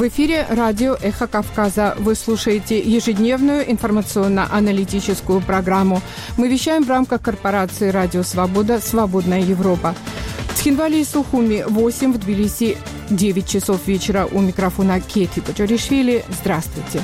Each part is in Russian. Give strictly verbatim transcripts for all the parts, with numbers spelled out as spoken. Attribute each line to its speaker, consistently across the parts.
Speaker 1: В эфире радио «Эхо Кавказа». Вы слушаете ежедневную информационно-аналитическую программу. Мы вещаем в рамках корпорации «Радио Свобода. Свободная Европа». В Цхинвале и Сухуми восемь, в Тбилиси девять часов вечера. У микрофона Кети Пачаришвили. Здравствуйте.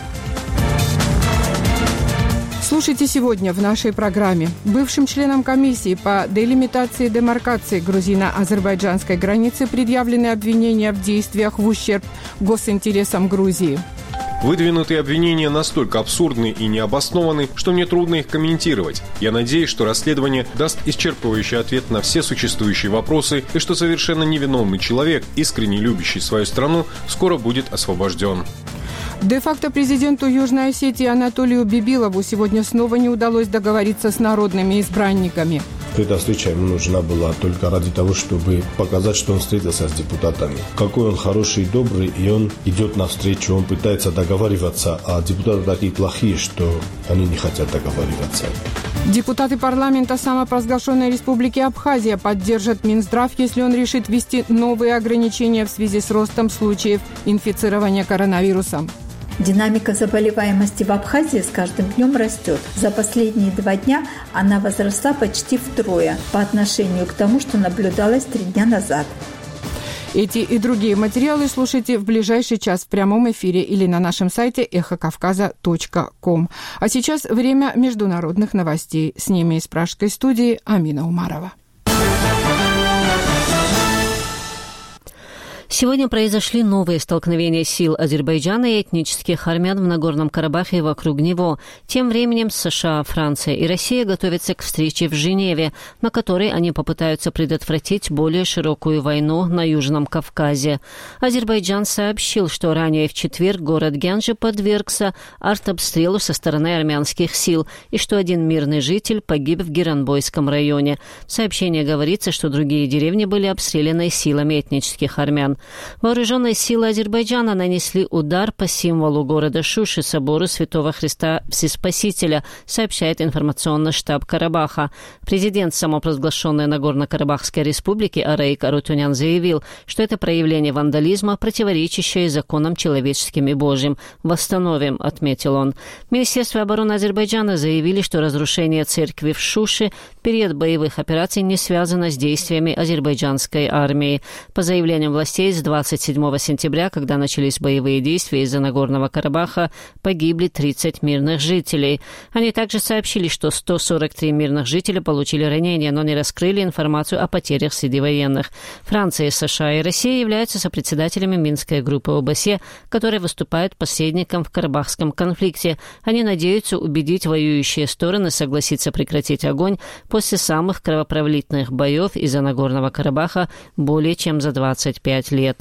Speaker 1: Слушайте сегодня в нашей программе. Бывшим членам комиссии по делимитации и демаркации грузино-азербайджанской границы предъявлены обвинения в действиях в ущерб госинтересам Грузии.
Speaker 2: Выдвинутые обвинения настолько абсурдны и необоснованы, что мне трудно их комментировать. Я надеюсь, что расследование даст исчерпывающий ответ на все существующие вопросы и что совершенно невиновный человек, искренне любящий свою страну, скоро будет освобожден.
Speaker 1: Де-факто президенту Южной Осетии Анатолию Бибилову сегодня снова не удалось договориться с народными избранниками.
Speaker 3: Эта встреча ему нужна была только ради того, чтобы показать, что он встретился с депутатами. Какой он хороший и добрый, и он идет навстречу, он пытается договариваться, а депутаты такие плохие, что они не хотят договариваться.
Speaker 1: Депутаты парламента самопровозглашенной республики Абхазия поддержат Минздрав, если он решит ввести новые ограничения в связи с ростом случаев инфицирования коронавирусом.
Speaker 4: Динамика заболеваемости в Абхазии с каждым днем растет. За последние два дня она возросла почти втрое по отношению к тому, что наблюдалось три дня назад.
Speaker 1: Эти и другие материалы слушайте в ближайший час в прямом эфире или на нашем сайте эхо кавказа точка ком. А сейчас время международных новостей. С ними из пражской студии Амина Умарова.
Speaker 5: Сегодня произошли новые столкновения сил Азербайджана и этнических армян в Нагорном Карабахе и вокруг него. Тем временем США, Франция и Россия готовятся к встрече в Женеве, на которой они попытаются предотвратить более широкую войну на Южном Кавказе. Азербайджан сообщил, что ранее в четверг город Гянджи подвергся артобстрелу со стороны армянских сил и что один мирный житель погиб в Геранбойском районе. В сообщении говорится, что другие деревни были обстреляны силами этнических армян. Вооруженные силы Азербайджана нанесли удар по символу города Шуши, собору Святого Христа Всеспасителя, сообщает информационный штаб Карабаха. Президент самопровозглашенной Нагорно-Карабахской республики Араик Арутюнян заявил, что это проявление вандализма, противоречащее законам человеческим и Божьим. «Восстановим», — отметил он. В Министерстве обороны Азербайджана заявили, что разрушение церкви в Шуши в период боевых операций не связано с действиями азербайджанской армии. По заявлениям властей, с двадцать седьмого сентября, когда начались боевые действия из-за Нагорного Карабаха, погибли тридцать мирных жителей. Они также сообщили, что сто сорок три мирных жителя получили ранения, но не раскрыли информацию о потерях среди военных. Франция, США и Россия являются сопредседателями Минской группы ОБСЕ, которая выступает посредником в Карабахском конфликте. Они надеются убедить воюющие стороны согласиться прекратить огонь после самых кровопролитных боев из-за Нагорного Карабаха более чем за двадцать пять лет.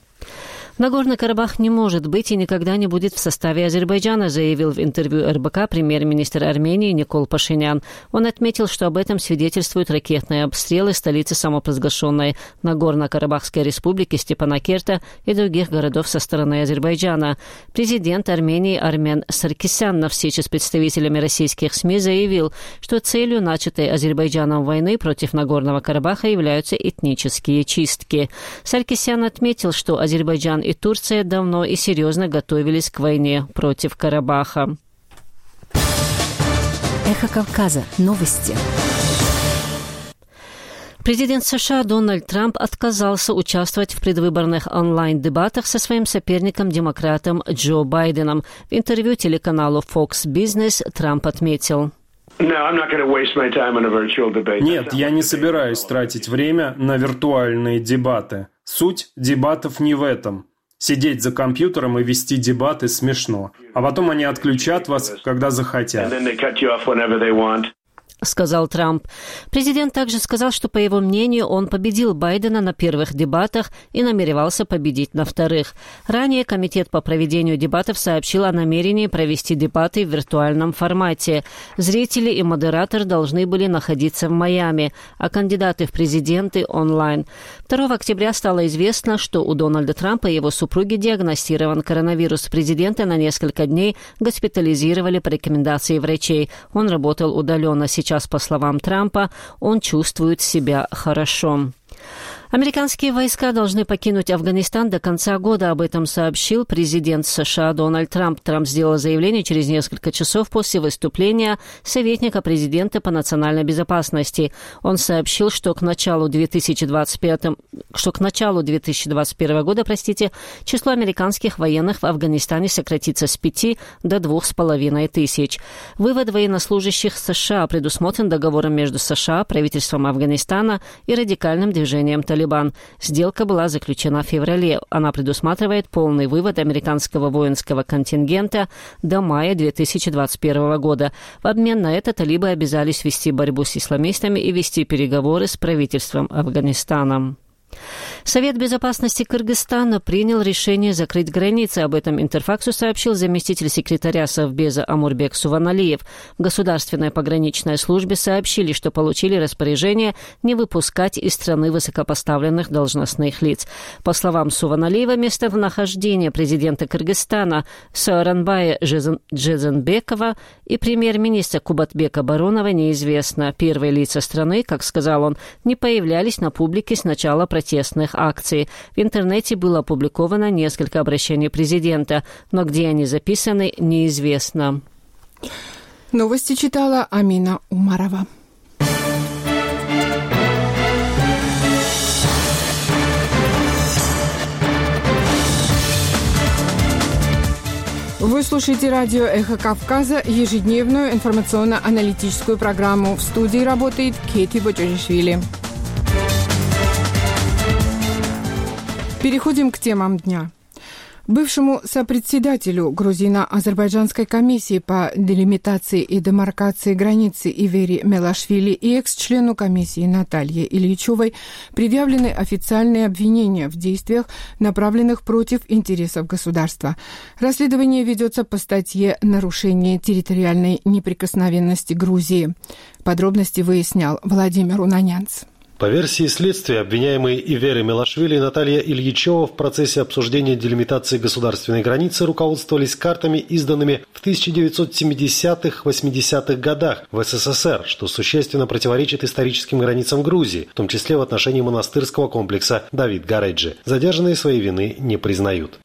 Speaker 5: Нагорный Карабах не может быть и никогда не будет в составе Азербайджана, заявил в интервью эр бэ ка премьер-министр Армении Никол Пашинян. Он отметил, что об этом свидетельствуют ракетные обстрелы столицы самопровозглашенной Нагорно-Карабахской республики Степанакерта и других городов со стороны Азербайджана. Президент Армении Армен Саркисян на встрече с представителями российских СМИ заявил, что целью начатой Азербайджаном войны против Нагорного Карабаха являются этнические чистки. Саркисян отметил, что Азербайджан и Турция давно и серьезно готовились к войне против Карабаха.
Speaker 6: Эхо Кавказа. Новости.
Speaker 5: Президент США Дональд Трамп отказался участвовать в предвыборных онлайн-дебатах со своим соперником-демократом Джо Байденом. В интервью телеканалу Fox Business Трамп отметил:
Speaker 7: Нет, я не собираюсь тратить время на виртуальные дебаты. Суть дебатов не в этом. Сидеть за компьютером и вести дебаты смешно. А потом они отключат вас, когда захотят.
Speaker 5: сказал Трамп. Президент также сказал, что, по его мнению, он победил Байдена на первых дебатах и намеревался победить на вторых. Ранее Комитет по проведению дебатов сообщил о намерении провести дебаты в виртуальном формате. Зрители и модератор должны были находиться в Майами, а кандидаты в президенты онлайн. второго октября стало известно, что у Дональда Трампа и его супруги диагностирован коронавирус. Президента на несколько дней госпитализировали по рекомендации врачей. Он работал удаленно. Сейчас, по словам Трампа, он чувствует себя хорошо. Американские войска должны покинуть Афганистан до конца года. Об этом сообщил президент США Дональд Трамп. Трамп сделал заявление через несколько часов после выступления советника президента по национальной безопасности. Он сообщил, что к началу две тысячи двадцать пятого, что к началу две тысячи двадцать первого года, простите, число американских военных в Афганистане сократится с пяти до двух с половиной тысяч. Вывод военнослужащих США предусмотрен договором между США, правительством Афганистана и радикальным движением «Талибан». Сделка была заключена в феврале. Она предусматривает полный вывод американского воинского контингента до мая две тысячи двадцать первого года. В обмен на это талибы обязались вести борьбу с исламистами и вести переговоры с правительством Афганистана. Совет безопасности Кыргызстана принял решение закрыть границы. Об этом Интерфаксу сообщил заместитель секретаря Совбеза Амурбек Суваналиев. В Государственной пограничной службе сообщили, что получили распоряжение не выпускать из страны высокопоставленных должностных лиц. По словам Суваналиева, местонахождение президента Кыргызстана Сооронбая Джезенбекова и премьер-министра Кубатбека Баронова неизвестно. Первые лица страны, как сказал он, не появлялись на публике с начала протестных акций. В интернете было опубликовано несколько обращений президента, но где они записаны, неизвестно.
Speaker 1: Новости читала Амина Умарова. Вы слушаете радио «Эхо Кавказа», ежедневную информационно-аналитическую программу. В студии работает Кети Боджоришвили. Переходим к темам дня. Бывшему сопредседателю грузино-азербайджанской комиссии по делимитации и демаркации границы Ивери Мелашвили и экс-члену комиссии Наталье Ильичевой предъявлены официальные обвинения в действиях, направленных против интересов государства. Расследование ведется по статье «Нарушение территориальной неприкосновенности Грузии». Подробности выяснял Владимир Унанянц.
Speaker 8: По версии следствия, обвиняемые Ивери Мелашвили и Наталья Ильичева в процессе обсуждения делимитации государственной границы руководствовались картами, изданными в тысяча девятьсот семидесятых-восьмидесятых годах в СССР, что существенно противоречит историческим границам Грузии, в том числе в отношении монастырского комплекса Давид Гареджи. Задержанные своей вины не признают.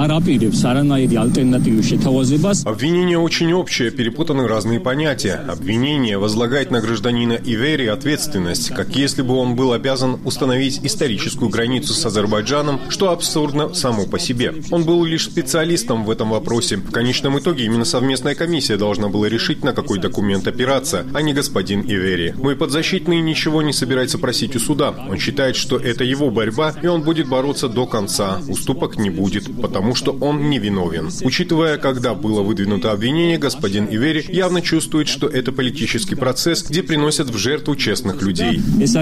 Speaker 2: Обвинение очень общее, перепутаны разные понятия. Обвинение возлагает на гражданина Ивери ответственность, как если бы он был обязан установить историческую границу с Азербайджаном, что абсурдно само по себе. Он был лишь специалистом в этом вопросе. В конечном итоге именно совместная комиссия должна была решить, на какой документ опираться, а не господин Ивери. Мой подзащитный ничего не собирается просить у суда. Он считает, что это его борьба, и он будет бороться до конца. Уступок не будет, потому что он невиновен. Учитывая, когда было выдвинуто обвинение, господин Ивери явно чувствует, что это политический процесс, где приносят в жертву честных людей.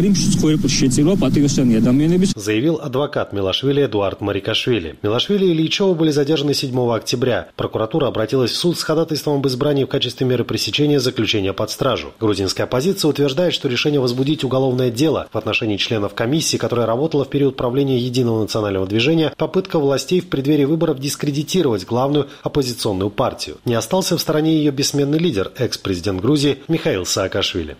Speaker 8: Заявил адвокат Мелашвили Эдуард Марикашвили. Мелашвили и Ильичева были задержаны седьмого октября. Прокуратура обратилась в суд с ходатайством об избрании в качестве меры пресечения заключения под стражу. Грузинская оппозиция утверждает, что решение возбудить уголовное дело в отношении членов комиссии, которая работала в период правления Единого национального движения, попытка властей в преддверии выборов дискредитировать главную оппозиционную партию. Не остался в стороне ее бессменный лидер, экс-президент Грузии Михаил Саакашвили.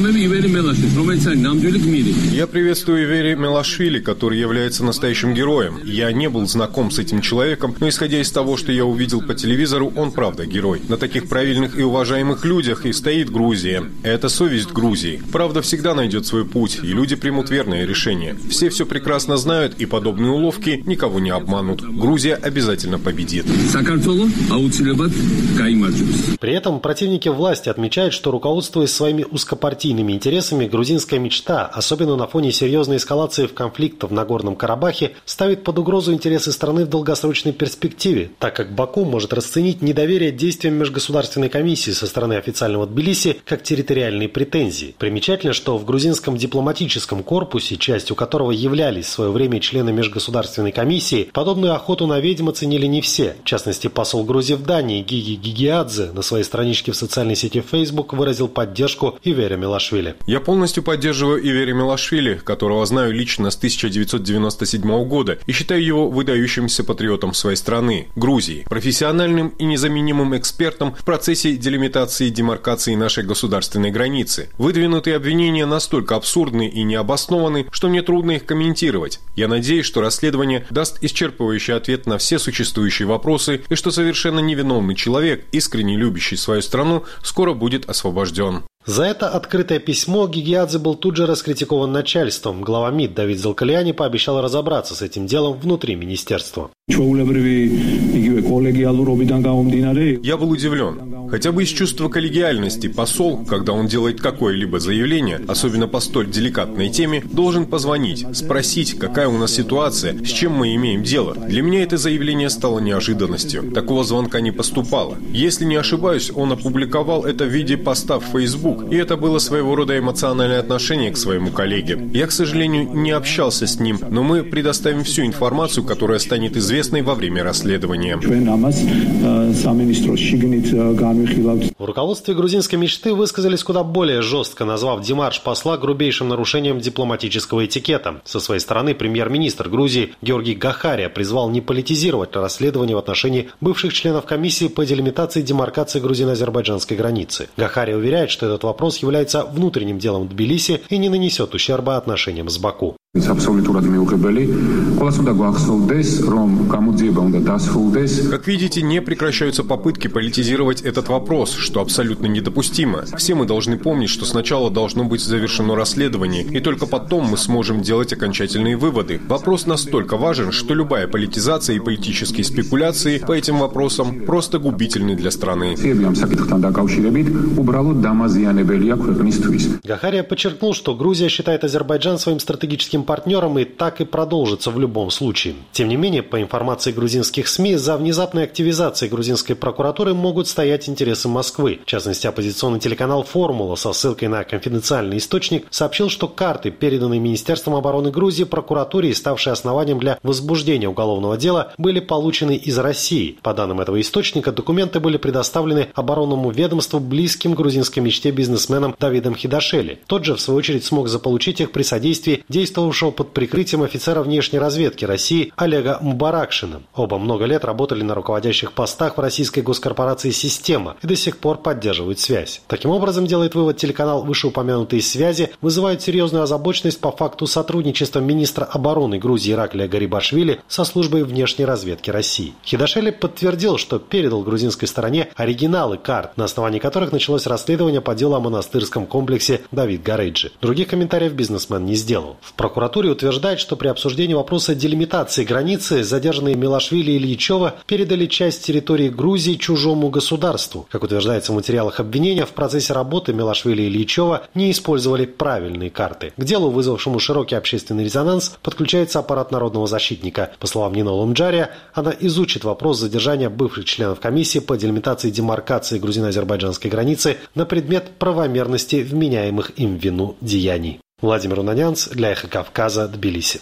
Speaker 2: Я приветствую Ивери Мелашвили, который является настоящим героем. Я не был знаком с этим человеком, но исходя из того, что я увидел по телевизору, он правда герой. На таких правильных и уважаемых людях и стоит Грузия. Это совесть Грузии. Правда всегда найдет свой путь, и люди примут верное решение. Все все прекрасно знают, и подобные уловки никого не обманут. Грузия обязательно победит.
Speaker 8: При этом противники власти отмечают, что, руководствуясь своими узкопартийными интересами, грузинская мечта, особенно на фоне серьезной эскалации в конфликте в Нагорном Карабахе, ставит под угрозу интересы страны в долгосрочной перспективе, так как Баку может расценить недоверие действиям межгосударственной комиссии со стороны официального Тбилиси как территориальные претензии. Примечательно, что в грузинском дипломатическом корпусе, частью которого являлись в свое время члены межгосударственной комиссии, подобную охоту на ведьм оценили не все. В частности, посол Грузии в Дании Гиги Гигиадзе на своей страничке в социальной сети Facebook выразил поддержку Ивери Мелашвили.
Speaker 2: Я полностью поддерживаю Ивери Мелашвили. Гарибашвили, которого знаю лично с тысяча девятьсот девяносто седьмого года и считаю его выдающимся патриотом своей страны, Грузии, профессиональным и незаменимым экспертом в процессе делимитации и демаркации нашей государственной границы. Выдвинутые обвинения настолько абсурдны и необоснованы, что мне трудно их комментировать. Я надеюсь, что расследование даст исчерпывающий ответ на все существующие вопросы и что совершенно невиновный человек, искренне любящий свою страну, скоро будет освобожден.
Speaker 8: За это открытое письмо Гигиадзе был тут же раскритикован начальством. Глава МИД Давид Залкалиани пообещал разобраться с этим делом внутри министерства.
Speaker 2: Я был удивлен. Хотя бы из чувства коллегиальности посол, когда он делает какое-либо заявление, особенно по столь деликатной теме, должен позвонить, спросить, какая у нас ситуация, с чем мы имеем дело. Для меня это заявление стало неожиданностью. Такого звонка не поступало. Если не ошибаюсь, он опубликовал это в виде поста в Facebook, и это было своего рода эмоциональное отношение к своему коллеге. Я, к сожалению, не общался с ним, но мы предоставим всю информацию, которая станет известной во время расследования.
Speaker 8: В руководстве грузинской мечты высказались куда более жестко, назвав демарш посла грубейшим нарушением дипломатического этикета. Со своей стороны премьер-министр Грузии Георгий Гахария призвал не политизировать расследование в отношении бывших членов комиссии по делимитации и демаркации грузино-азербайджанской границы. Гахария уверяет, что этот вопрос является внутренним делом Тбилиси и не нанесет ущерба отношениям с Баку.
Speaker 9: Как
Speaker 2: видите, не прекращаются попытки политизировать этот вопрос, что абсолютно недопустимо. Все мы должны помнить, что сначала должно быть завершено расследование, и только потом мы сможем делать окончательные выводы. Вопрос настолько важен, что любая политизация и политические спекуляции по этим вопросам просто губительны для страны.
Speaker 8: Гахария подчеркнул, что Грузия считает Азербайджан своим стратегическим партнером и так и продолжится в любом случае. Тем не менее, по информации грузинских СМИ, за внезапной активизацией грузинской прокуратуры могут стоять интересы Москвы. В частности, оппозиционный телеканал «Формула» со ссылкой на конфиденциальный источник сообщил, что карты, переданные Министерством обороны Грузии прокуратуре и ставшие основанием для возбуждения уголовного дела, были получены из России. По данным этого источника, документы были предоставлены оборонному ведомству близким грузинской мечте бизнесменам Давидом Хидашели. Тот же, в свою очередь, смог заполучить их при содействии действовавшего под прикрытием офицера внешней разведки России Олега Мбаракшина. Оба много лет работали на руководящих постах в российской госкорпорации «Система» и до сих пор поддерживают связь. Таким образом, делает вывод телеканал, вышеупомянутые связи вызывают серьезную озабоченность по факту сотрудничества министра обороны Грузии Ираклия Гарибашвили со службой внешней разведки России. Хидашели подтвердил, что передал грузинской стороне оригиналы карт, на основании которых началось расследование по делу о монастырском комплексе Давид Гарейджи. Других комментариев бизнесмен не сделал. В прокуратуре утверждает, что при обсуждении вопроса делимитации границы задержанные Милашвили и Ильичева передали часть территории Грузии чужому государству. Как утверждается в материалах обвинения, в процессе работы Милашвили и Ильичева не использовали правильные карты. К делу, вызвавшему широкий общественный резонанс, подключается аппарат народного защитника. По словам Нино Лумджария, она изучит вопрос задержания бывших членов комиссии по делимитации и демаркации грузино-азербайджанской границы на предмет правомерности вменяемых им в вину деяний. Владимир Унанянц для «Эхо Кавказа», Тбилиси.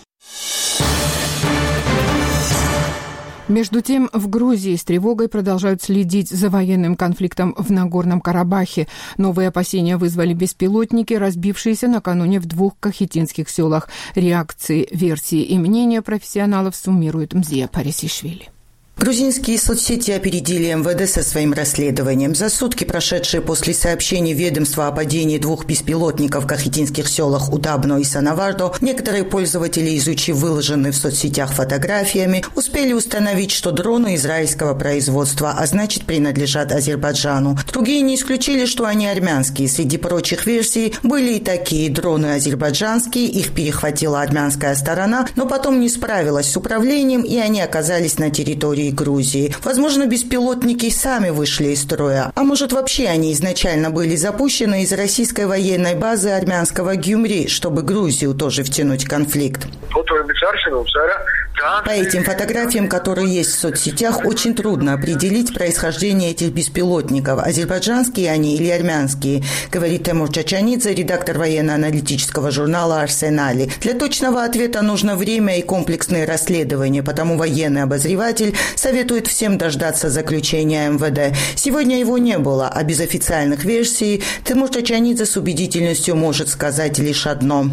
Speaker 1: Между тем, в Грузии с тревогой продолжают следить за военным конфликтом в Нагорном Карабахе. Новые опасения вызвали беспилотники, разбившиеся накануне в двух кахетинских селах. Реакции, версии и мнения профессионалов суммирует Мзия Парисишвили.
Speaker 10: Грузинские соцсети опередили эм вэ дэ со своим расследованием. За сутки, прошедшие после сообщений ведомства о падении двух беспилотников в кахетинских селах Удабно и Санавардо, некоторые пользователи, изучив выложенные в соцсетях фотографиями, успели установить, что дроны израильского производства, а значит принадлежат Азербайджану. Другие не исключили, что они армянские. Среди прочих версий были и такие: дроны азербайджанские, их перехватила армянская сторона, но потом не справилась с управлением, и они оказались на территории Грузии. Возможно, беспилотники сами вышли из строя, а может, вообще они изначально были запущены из российской военной базы армянского Гюмри, чтобы Грузию тоже втянуть в конфликт. По этим фотографиям, которые есть в соцсетях, очень трудно определить происхождение этих беспилотников, азербайджанские они или армянские, говорит Темур Чачанидзе, редактор военно-аналитического журнала «Арсенали». Для точного ответа нужно время и комплексные расследования, потому военный обозреватель советует всем дождаться заключения эм вэ дэ. Сегодня его не было, а без официальных версий Темур Чачанидзе с убедительностью может сказать лишь одно.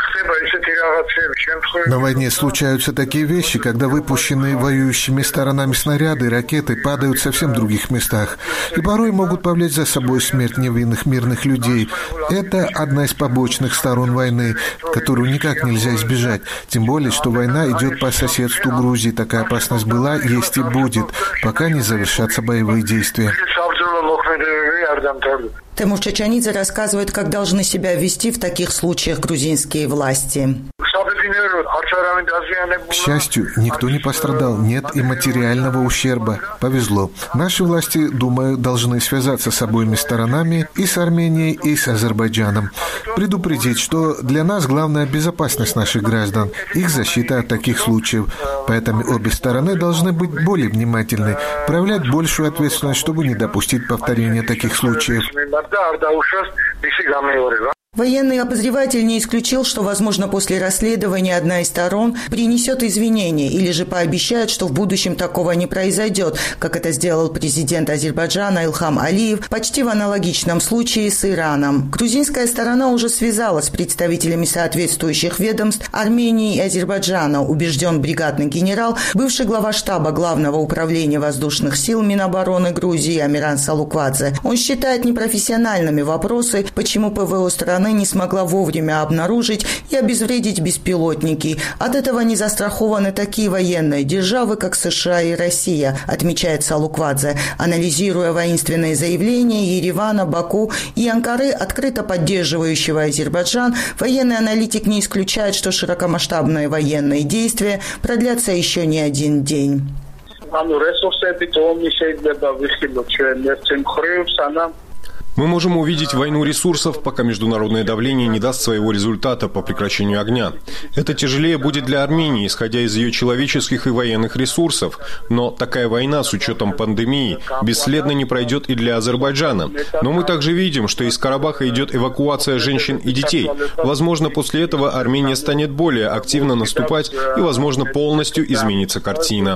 Speaker 9: На войне случаются такие вещи, когда выпущенные воюющими сторонами снаряды и ракеты падают в совсем других местах и порой могут повлечь за собой смерть невинных мирных людей. Это одна из побочных сторон войны, которую никак нельзя избежать. Тем более, что война идет по соседству Грузии. Такая опасность была, есть и будет, пока не завершатся боевые действия.
Speaker 10: Темур Чачанидзе рассказывает, как должны себя вести в таких случаях грузинские власти.
Speaker 9: К счастью, никто не пострадал, нет и материального ущерба. Повезло. Наши власти, думаю, должны связаться с обоими сторонами, и с Арменией, и с Азербайджаном. Предупредить, что для нас главная безопасность наших граждан, их защита от таких случаев. Поэтому обе стороны должны быть более внимательны, проявлять большую ответственность, чтобы не допустить повторения таких случаев.
Speaker 10: Военный обозреватель не исключил, что, возможно, после расследования одна из сторон принесет извинения или же пообещает, что в будущем такого не произойдет, как это сделал президент Азербайджана Ильхам Алиев почти в аналогичном случае с Ираном. Грузинская сторона уже связалась с представителями соответствующих ведомств Армении и Азербайджана, убежден бригадный генерал, бывший глава штаба Главного управления воздушных сил Минобороны Грузии Амиран Салуквадзе. Он считает непрофессиональными вопросы, почему ПВО страны не смогла вовремя обнаружить и обезвредить беспилотники. От этого не застрахованы такие военные державы, как США и Россия, отмечает Салуквадзе, анализируя воинственные заявления Еревана, Баку и Анкары, открыто поддерживающего Азербайджан. Военный аналитик не исключает, что широкомасштабные военные действия продлятся еще не один день.
Speaker 2: Мы можем увидеть войну ресурсов, пока международное давление не даст своего результата по прекращению огня. Это тяжелее будет для Армении, исходя из ее человеческих и военных ресурсов. Но такая война с учетом пандемии бесследно не пройдет и для Азербайджана. Но мы также видим, что из Карабаха идет эвакуация женщин и детей. Возможно, после этого Армения станет более активно наступать и, возможно, полностью изменится картина.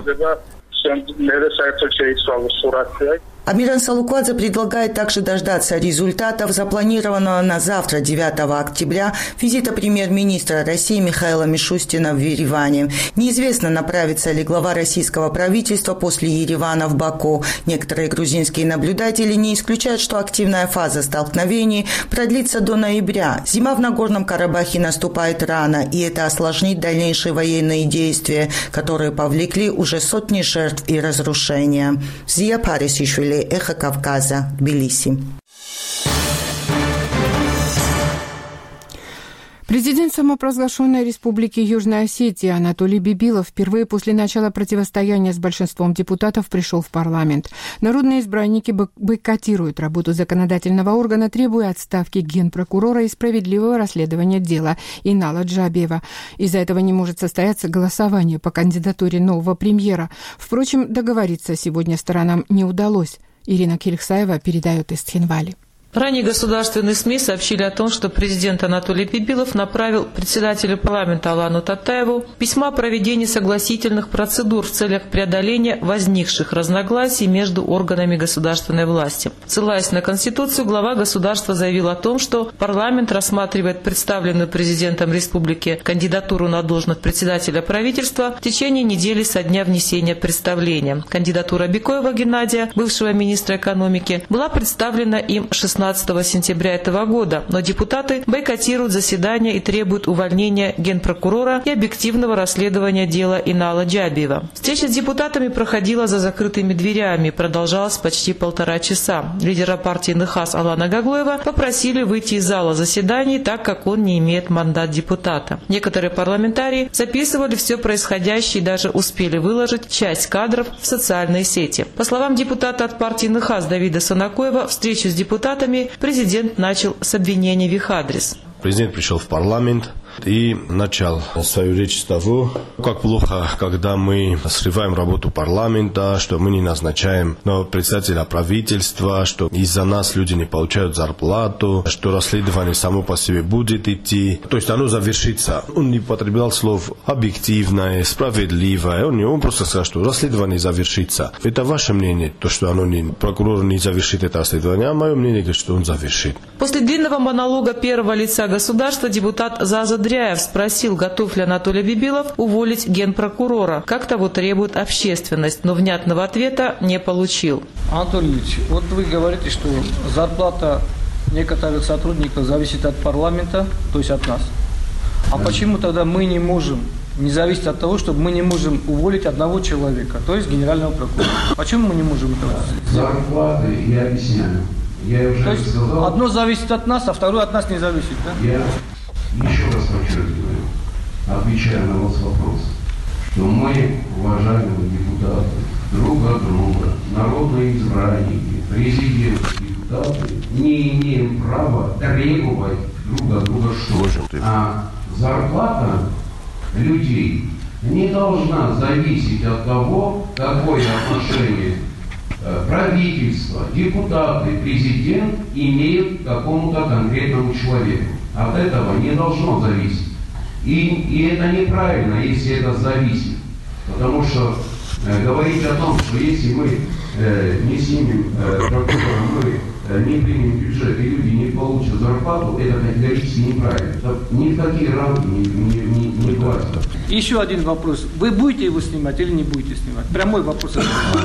Speaker 10: Амиран Салуквадзе предлагает также дождаться результатов запланированного на завтра, девятого октября, визита премьер-министра России Михаила Мишустина в Ереване. Неизвестно, направится ли глава российского правительства после Еревана в Баку. Некоторые грузинские наблюдатели не исключают, что активная фаза столкновений продлится до ноября. Зима в Нагорном Карабахе наступает рано, и это осложнит дальнейшие военные действия, которые повлекли уже сотни жертв и разрушения. Зия Парисишвили, Эхо Кавказа, Тбилиси.
Speaker 1: Президент самопровозглашенной Республики Южная Осетия Анатолий Бибилов впервые после начала противостояния с большинством депутатов пришел в парламент. Народные избранники бойкотируют работу законодательного органа, требуя отставки генпрокурора и справедливого расследования дела Инала Джабиева. Из-за этого не может состояться голосование по кандидатуре нового премьера. Впрочем, договориться сегодня сторонам не удалось. Ирина Кирихсаева передает из Тхинвали.
Speaker 11: Ранее государственные СМИ сообщили о том, что президент Анатолий Бибилов направил председателю парламента Алану Татаеву письма о проведении согласительных процедур в целях преодоления возникших разногласий между органами государственной власти. Ссылаясь на Конституцию, глава государства заявил о том, что парламент рассматривает представленную президентом республики кандидатуру на должность председателя правительства в течение недели со дня внесения представления. Кандидатура Бикоева Геннадия, бывшего министра экономики, была представлена им шестнадцатого сентября этого года, но депутаты бойкотируют заседание и требуют увольнения генпрокурора и объективного расследования дела Инала Джабиева. Встреча с депутатами проходила за закрытыми дверями и продолжалась почти полтора часа. Лидера партии НХАС Алана Гаглоева попросили выйти из зала заседаний, так как он не имеет мандат депутата. Некоторые парламентарии записывали все происходящее и даже успели выложить часть кадров в социальные сети. По словам депутата от партии НХАС Давида Санакоева, встречу с депутатами президент начал с обвинений в их адрес.
Speaker 3: Президент пришел в парламент, И начал свою речь с того, как плохо, когда мы срываем работу парламента, что мы не назначаем нового председателя правительства, что из-за нас люди не получают зарплату, что расследование само по себе будет идти. То есть оно завершится. Он не употреблял слов объективное, справедливое. Он, он просто сказал, что расследование завершится. Это ваше мнение, то, что оно не, прокурор не завершит это расследование, а мое мнение говорит, что он завершит.
Speaker 11: После длинного монолога первого лица государства депутат Заза Дряев спросил, готов ли Анатолий Бибилов уволить генпрокурора, как того требует общественность, но внятного ответа не получил.
Speaker 12: Анатолий Ильич, вот вы говорите, что зарплата некоторых сотрудников зависит от парламента, то есть от нас. А да. Почему тогда мы не можем, не зависит от того, чтобы мы не можем уволить одного человека, то есть генерального прокурора? Почему мы не можем это сделать?
Speaker 13: Зарплаты, я объясняю. Я уже
Speaker 12: то есть сказал, одно зависит от нас, а второе от нас не зависит, да?
Speaker 13: Я еще раз подчеркиваю, отвечая на ваш вопрос, что мы, уважаемые депутаты, друг от друга, народные избранники, президент, депутаты, не имеем права требовать друг от друга что-то. А зарплата людей не должна зависеть от того, какое отношение правительство, депутаты, президент имеют к какому-то конкретному человеку. От этого не должно зависеть. И, и это неправильно, если это зависит. Потому что э, говорить о том, что если мы э, не снимем э, прокурора, мы э, не примем бюджет, и люди не получат зарплату, это категорически неправильно. Это ни в какие рамки не, не, не, не влазит.
Speaker 12: Еще один вопрос. Вы будете его снимать или не будете снимать? Прямой вопрос.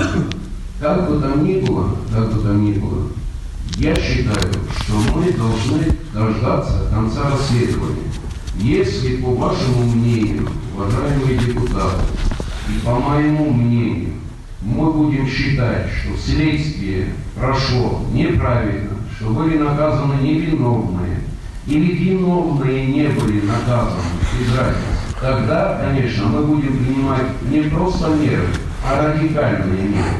Speaker 13: Как бы там ни было, как бы там ни было, я считаю, что мы должны дождаться конца расследования. Если, по вашему мнению, уважаемые депутаты, и по моему мнению, мы будем считать, что следствие прошло неправильно, что были наказаны невиновные, или виновные не были наказаны, без разницы, тогда, конечно, мы будем принимать не просто меры, а радикальные меры.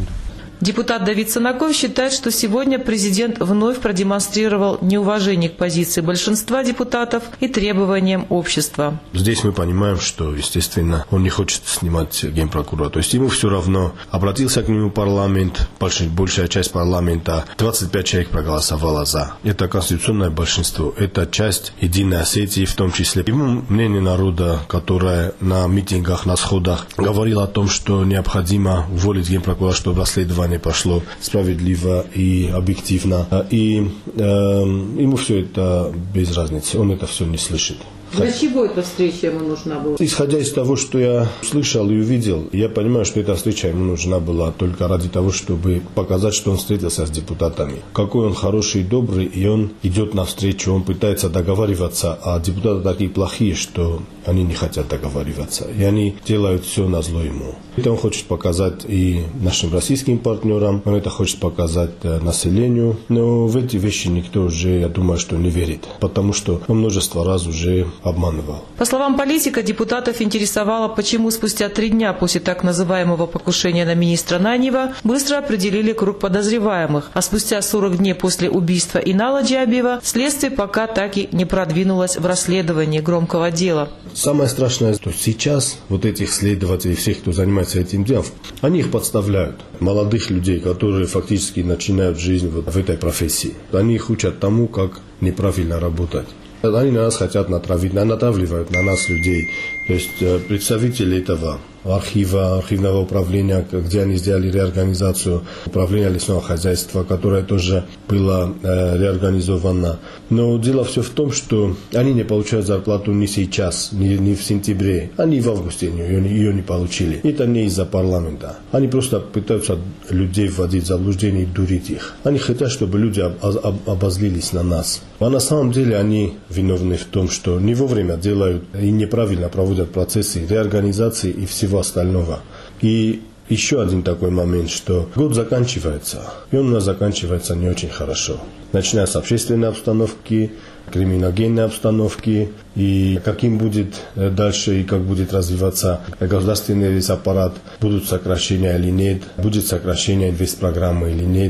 Speaker 11: Депутат Давид Санаков считает, что сегодня президент вновь продемонстрировал неуважение к позиции большинства депутатов и требованиям общества.
Speaker 3: Здесь мы понимаем, что, естественно, он не хочет снимать генпрокурора. То есть ему все равно. Обратился к нему парламент, большая часть парламента, двадцать пять человек проголосовало за. Это конституционное большинство. Это часть Единой Осетии, в том числе. Ему мнение народа, которое на митингах, на сходах говорило о том, что необходимо уволить генпрокурора, чтобы расследование пошло справедливо и объективно. И э, ему все это без разницы, он это все не слышит.
Speaker 11: Для чего эта встреча ему нужна была?
Speaker 3: Исходя из того, что я слышал и увидел, я понимаю, что эта встреча ему нужна была только ради того, чтобы показать, что он встретился с депутатами. Какой он хороший и добрый, и он идет навстречу, он пытается договариваться, а депутаты такие плохие, что они не хотят договариваться. И они делают все назло ему. Это он хочет показать и нашим российским партнерам, он это хочет показать населению. Но в эти вещи никто уже, я думаю, что не верит, потому что он множество раз уже обманывал.
Speaker 11: По словам политика, депутатов интересовало, почему спустя три дня после так называемого покушения на министра Наньева быстро определили круг подозреваемых, а спустя сорок дней после убийства Инала Джабиева следствие пока так и не продвинулось в расследовании громкого дела.
Speaker 3: Самое страшное, что сейчас вот этих следователей, всех, кто занимается этим делом, они их подставляют. Молодых людей, которые фактически начинают жизнь вот в этой профессии. Они их учат тому, как неправильно работать. Они на нас хотят натравить, натравливают на нас людей. То есть представители этого архива, архивного управления, где они сделали реорганизацию управления лесного хозяйства, которое тоже было э, реорганизовано. Но дело все в том, что они не получают зарплату не сейчас, не, не в сентябре. Они в августе ее, ее не получили. Это не из-за парламента. Они просто пытаются людей вводить в заблуждение и дурить их. Они хотят, чтобы люди об, об, обозлились на нас. А на самом деле они виновны в том, что не вовремя делают и неправильно проводят процессы реорганизации и всего остального. И еще один такой момент, что год заканчивается, и он у нас заканчивается не очень хорошо. Начиная с общественной обстановки, криминогенной обстановки, и каким будет дальше и как будет развиваться государственный весь аппарат, будут сокращения или нет, будет сокращение инвестпрограммы или нет.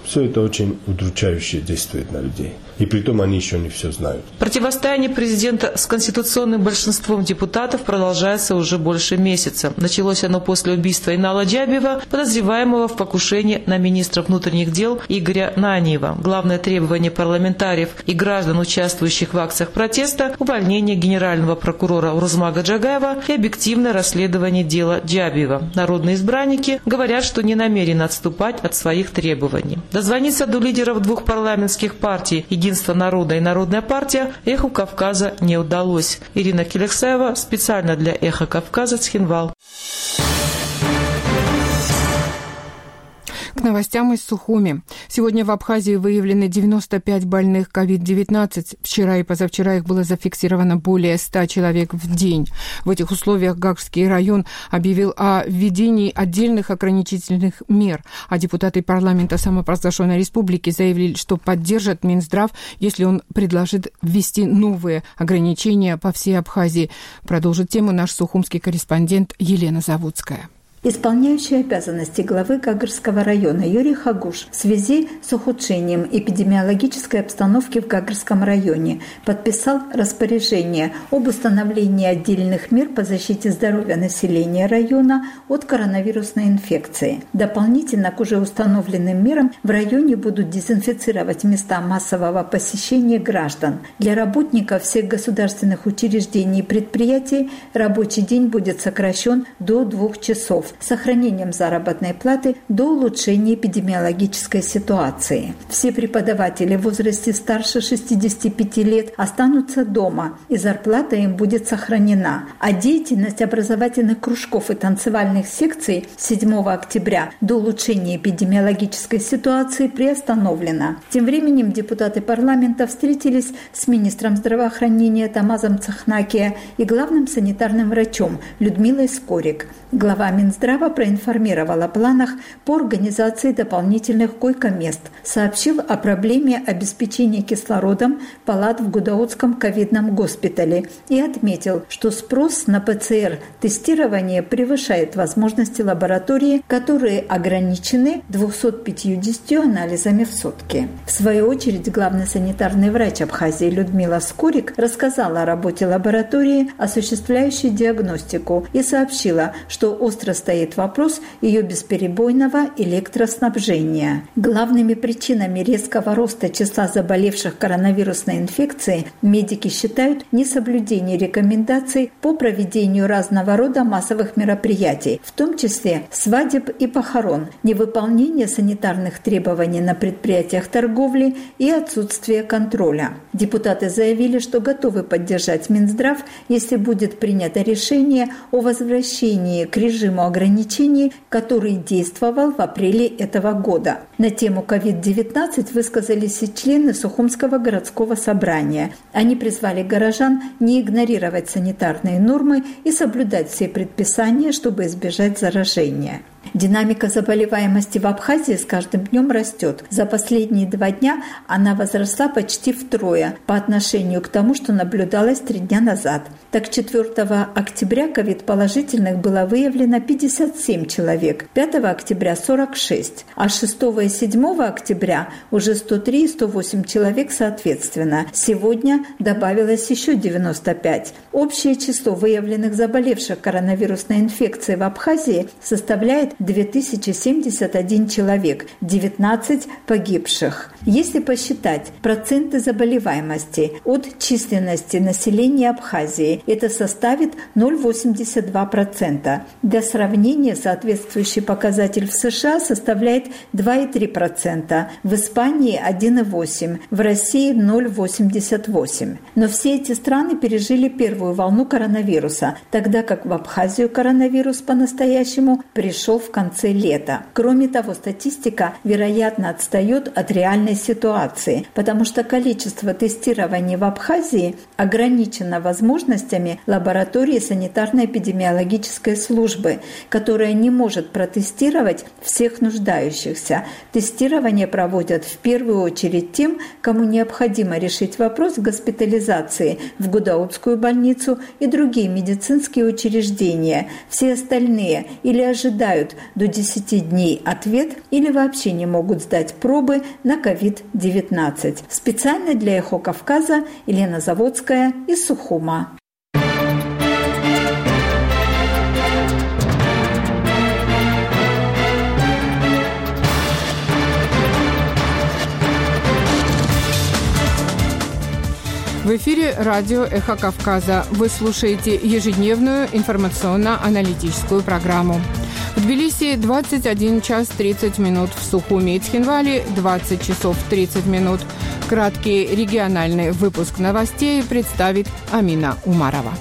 Speaker 3: Все это очень удручающе действует на людей. И притом они еще не все знают.
Speaker 11: Противостояние президента с конституционным большинством депутатов продолжается уже больше месяца. Началось оно после убийства Инала Джабиева, подозреваемого в покушении на министра внутренних дел Игоря Наниева. Главное требование парламентариев и граждан, участвующих в акциях протеста – увольнение генерального прокурора Урузмага Джагаева и объективное расследование дела Джабиева. Народные избранники говорят, что не намерены отступать от своих требований. Дозвониться до лидеров двух парламентских партий «Единство народа» и «Народная партия» «Эху Кавказа» не удалось. Ирина Келексаева специально для «Эхо Кавказа», Цхинвал.
Speaker 1: К новостям из Сухуми. Сегодня в Абхазии выявлены девяносто пять больных ковид девятнадцать. Вчера и позавчера их было зафиксировано более ста человек в день. В этих условиях Гагрский район объявил о введении отдельных ограничительных мер, а депутаты парламента самопровозглашенной республики заявили, что поддержат Минздрав, если он предложит ввести новые ограничения по всей Абхазии. Продолжит тему наш сухумский корреспондент Елена Заводская.
Speaker 4: Исполняющий обязанности главы Гагрского района Юрий Хагуш в связи с ухудшением эпидемиологической обстановки в Гагрском районе подписал распоряжение об установлении отдельных мер по защите здоровья населения района от коронавирусной инфекции. Дополнительно к уже установленным мерам в районе будут дезинфицировать места массового посещения граждан. Для работников всех государственных учреждений и предприятий рабочий день будет сокращен до двух часов. С сохранением заработной платы до улучшения эпидемиологической ситуации. Все преподаватели в возрасте старше шестидесяти пяти лет останутся дома, и зарплата им будет сохранена. А деятельность образовательных кружков и танцевальных секций с седьмого октября до улучшения эпидемиологической ситуации приостановлена. Тем временем депутаты парламента встретились с министром здравоохранения Тамазом Цахнакия и главным санитарным врачом Людмилой Скорик. Глава Минздрава проинформировал о планах по организации дополнительных койко-мест, сообщил о проблеме обеспечения кислородом палат в Гудаутском ковидном госпитале и отметил, что спрос на ПЦР-тестирование превышает возможности лаборатории, которые ограничены двумястами пятьюдесятью анализами в сутки. В свою очередь, главный санитарный врач Абхазии Людмила Скорик рассказала о работе лаборатории, осуществляющей диагностику, и сообщила, что остро стоит вопрос ее бесперебойного электроснабжения. Главными причинами резкого роста числа заболевших коронавирусной инфекцией медики считают несоблюдение рекомендаций по проведению разного рода массовых мероприятий, в том числе свадеб и похорон, невыполнение санитарных требований на предприятиях торговли и отсутствие контроля. Депутаты заявили, что готовы поддержать Минздрав, если будет принято решение о возвращении к режиму ограничений, который действовал в апреле этого года. На тему ковид девятнадцать высказались и члены Сухумского городского собрания. Они призвали горожан не игнорировать санитарные нормы и соблюдать все предписания, чтобы избежать заражения. Динамика заболеваемости в Абхазии с каждым днем растет. За последние два дня она возросла почти втрое по отношению к тому, что наблюдалось три дня назад. Так, четвёртого октября ковид-положительных было выявлено пятьдесят семь человек, пятого октября сорок шесть, а шестого и седьмого октября уже сто три и сто восемь человек соответственно. Сегодня добавилось еще девяносто пять. Общее число выявленных заболевших коронавирусной инфекцией в Абхазии составляет две тысячи семьдесят один человек, девятнадцать погибших. Если посчитать проценты заболеваемости от численности населения Абхазии, это составит ноль целых восемьдесят два сотых процента. Для сравнения, соответствующий показатель в США составляет два целых три десятых процента, в Испании один целых восемь десятых процента, в России ноль целых восемьдесят восемь сотых процента. Но все эти страны пережили первую волну коронавируса, тогда как в Абхазию коронавирус по-настоящему пришел в конце лета. Кроме того, статистика, вероятно, отстает от реальной ситуации, потому что количество тестирований в Абхазии ограничено возможностями лаборатории санитарно-эпидемиологической службы, которая не может протестировать всех нуждающихся. Тестирование проводят в первую очередь тем, кому необходимо решить вопрос госпитализации в Гудаутскую больницу и другие медицинские учреждения. Все остальные или ожидают до десяти дней ответ или вообще не могут сдать пробы на ковид девятнадцать. Специально для «Эхо Кавказа» Елена Заводская из Сухума.
Speaker 1: В эфире радио «Эхо Кавказа». Вы слушаете ежедневную информационно-аналитическую программу. В Тбилиси двадцать один час тридцать минут, в Сухуми и Цхинвале двадцать часов тридцать минут. Краткий региональный выпуск новостей представит Амина Умарова.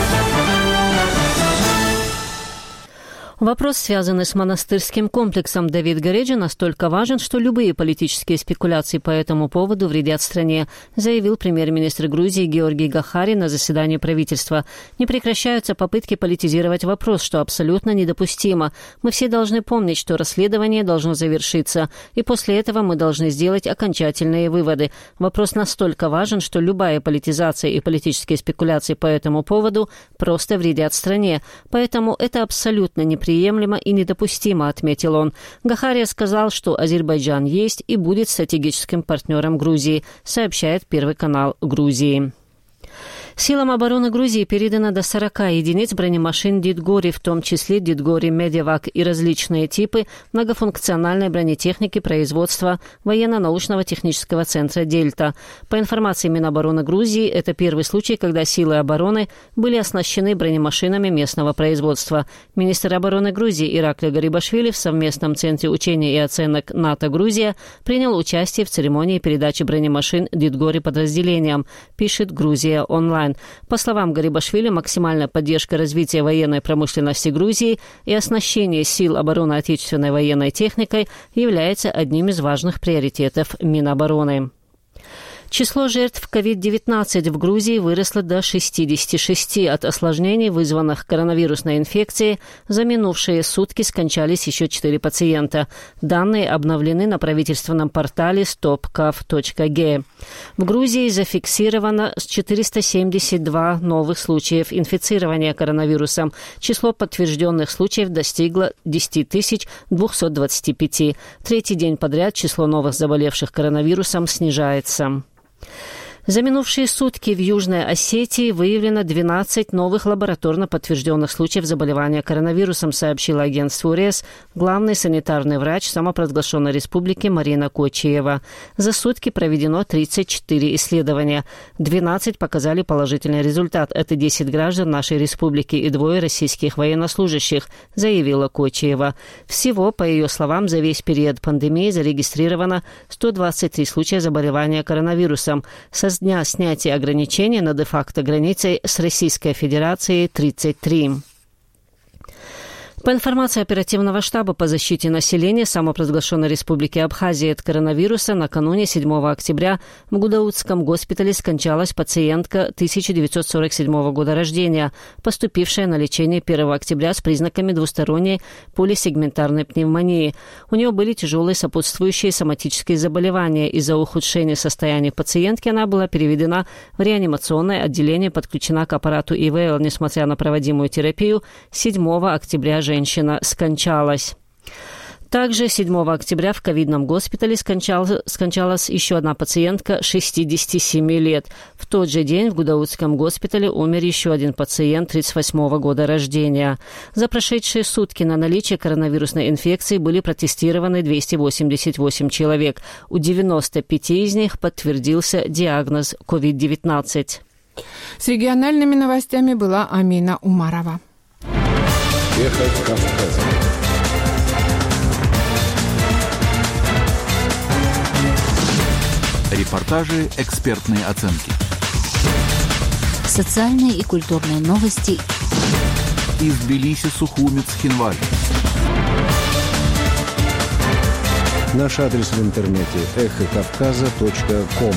Speaker 5: Вопрос, связанный с монастырским комплексом Давид Гореджи, настолько важен, что любые политические спекуляции по этому поводу вредят стране, заявил премьер-министр Грузии Георгий Гахари на заседании правительства. Не прекращаются попытки политизировать вопрос, что абсолютно недопустимо. Мы все должны помнить, что расследование должно завершиться, и после этого мы должны сделать окончательные выводы. Вопрос настолько важен, что любая политизация и политические спекуляции по этому поводу просто вредят стране. Поэтому это абсолютно неприемлемо. Приемлемо и недопустимо, отметил он. Гахария сказал, что Азербайджан есть и будет стратегическим партнером Грузии, сообщает Первый канал Грузии. Силам обороны Грузии передано до сорока единиц бронемашин Дидгори, в том числе Дидгори Медевак и различные типы многофункциональной бронетехники производства военно-научного технического центра «Дельта». По информации Минобороны Грузии, это первый случай, когда силы обороны были оснащены бронемашинами местного производства. Министр обороны Грузии Иракли Гарибашвили в совместном центре учений и оценок НАТО «Грузия» принял участие в церемонии передачи бронемашин Дидгори подразделениям, пишет «Грузия онлайн». По словам Гарибашвили, максимальная поддержка развития военной промышленности Грузии и оснащение сил обороны отечественной военной техникой является одним из важных приоритетов Минобороны. Число жертв ковид девятнадцать в Грузии выросло до шестидесяти шести. От осложнений, вызванных коронавирусной инфекцией, за минувшие сутки скончались еще четыре пациента. Данные обновлены на правительственном портале стоп кав точка гэ. В Грузии зафиксировано четыреста семьдесят два новых случаев инфицирования коронавирусом. Число подтвержденных случаев достигло десять тысяч двести двадцать пять. Третий день подряд число новых заболевших коронавирусом снижается. За минувшие сутки в Южной Осетии выявлено двенадцать новых лабораторно подтвержденных случаев заболевания коронавирусом, сообщила агентству РЕС главный санитарный врач самопровозглашенной республики Марина Кочиева. За сутки проведено тридцать четыре исследования. двенадцать показали положительный результат. Это десять граждан нашей республики и двое российских военнослужащих, заявила Кочиева. Всего, по ее словам, за весь период пандемии зарегистрировано сто двадцать три случая заболевания коронавирусом. Со С дня снятия ограничений на де-факто границей с Российской Федерацией тридцать три. По информации оперативного штаба по защите населения самопровозглашенной республики Абхазии от коронавируса, накануне седьмого октября в Гудаутском госпитале скончалась пациентка тысяча девятьсот сорок седьмого года рождения, поступившая на лечение первого октября с признаками двусторонней полисегментарной пневмонии. У нее были тяжелые сопутствующие соматические заболевания. Из-за ухудшения состояния пациентки она была переведена в реанимационное отделение, подключена к аппарату и вэ эл. Несмотря на проводимую терапию, седьмого октября женщина скончалась. Также седьмого октября в ковидном госпитале скончалась, скончалась еще одна пациентка шестидесяти семи лет. В тот же день в Гудаутском госпитале умер еще один пациент тридцать восьмого года рождения. За прошедшие сутки на наличие коронавирусной инфекции были протестированы двести восемьдесят восемь человек. У девяноста пяти из них подтвердился диагноз ковид девятнадцать.
Speaker 1: С региональными новостями была Амина Умарова.
Speaker 14: Эхо Кавказа. Репортажи, экспертные оценки.
Speaker 6: Социальные и культурные новости.
Speaker 14: Из Тбилиси, Сухуми, Цхинвали.
Speaker 15: Наш адрес в интернете эхо кавказа точка ком.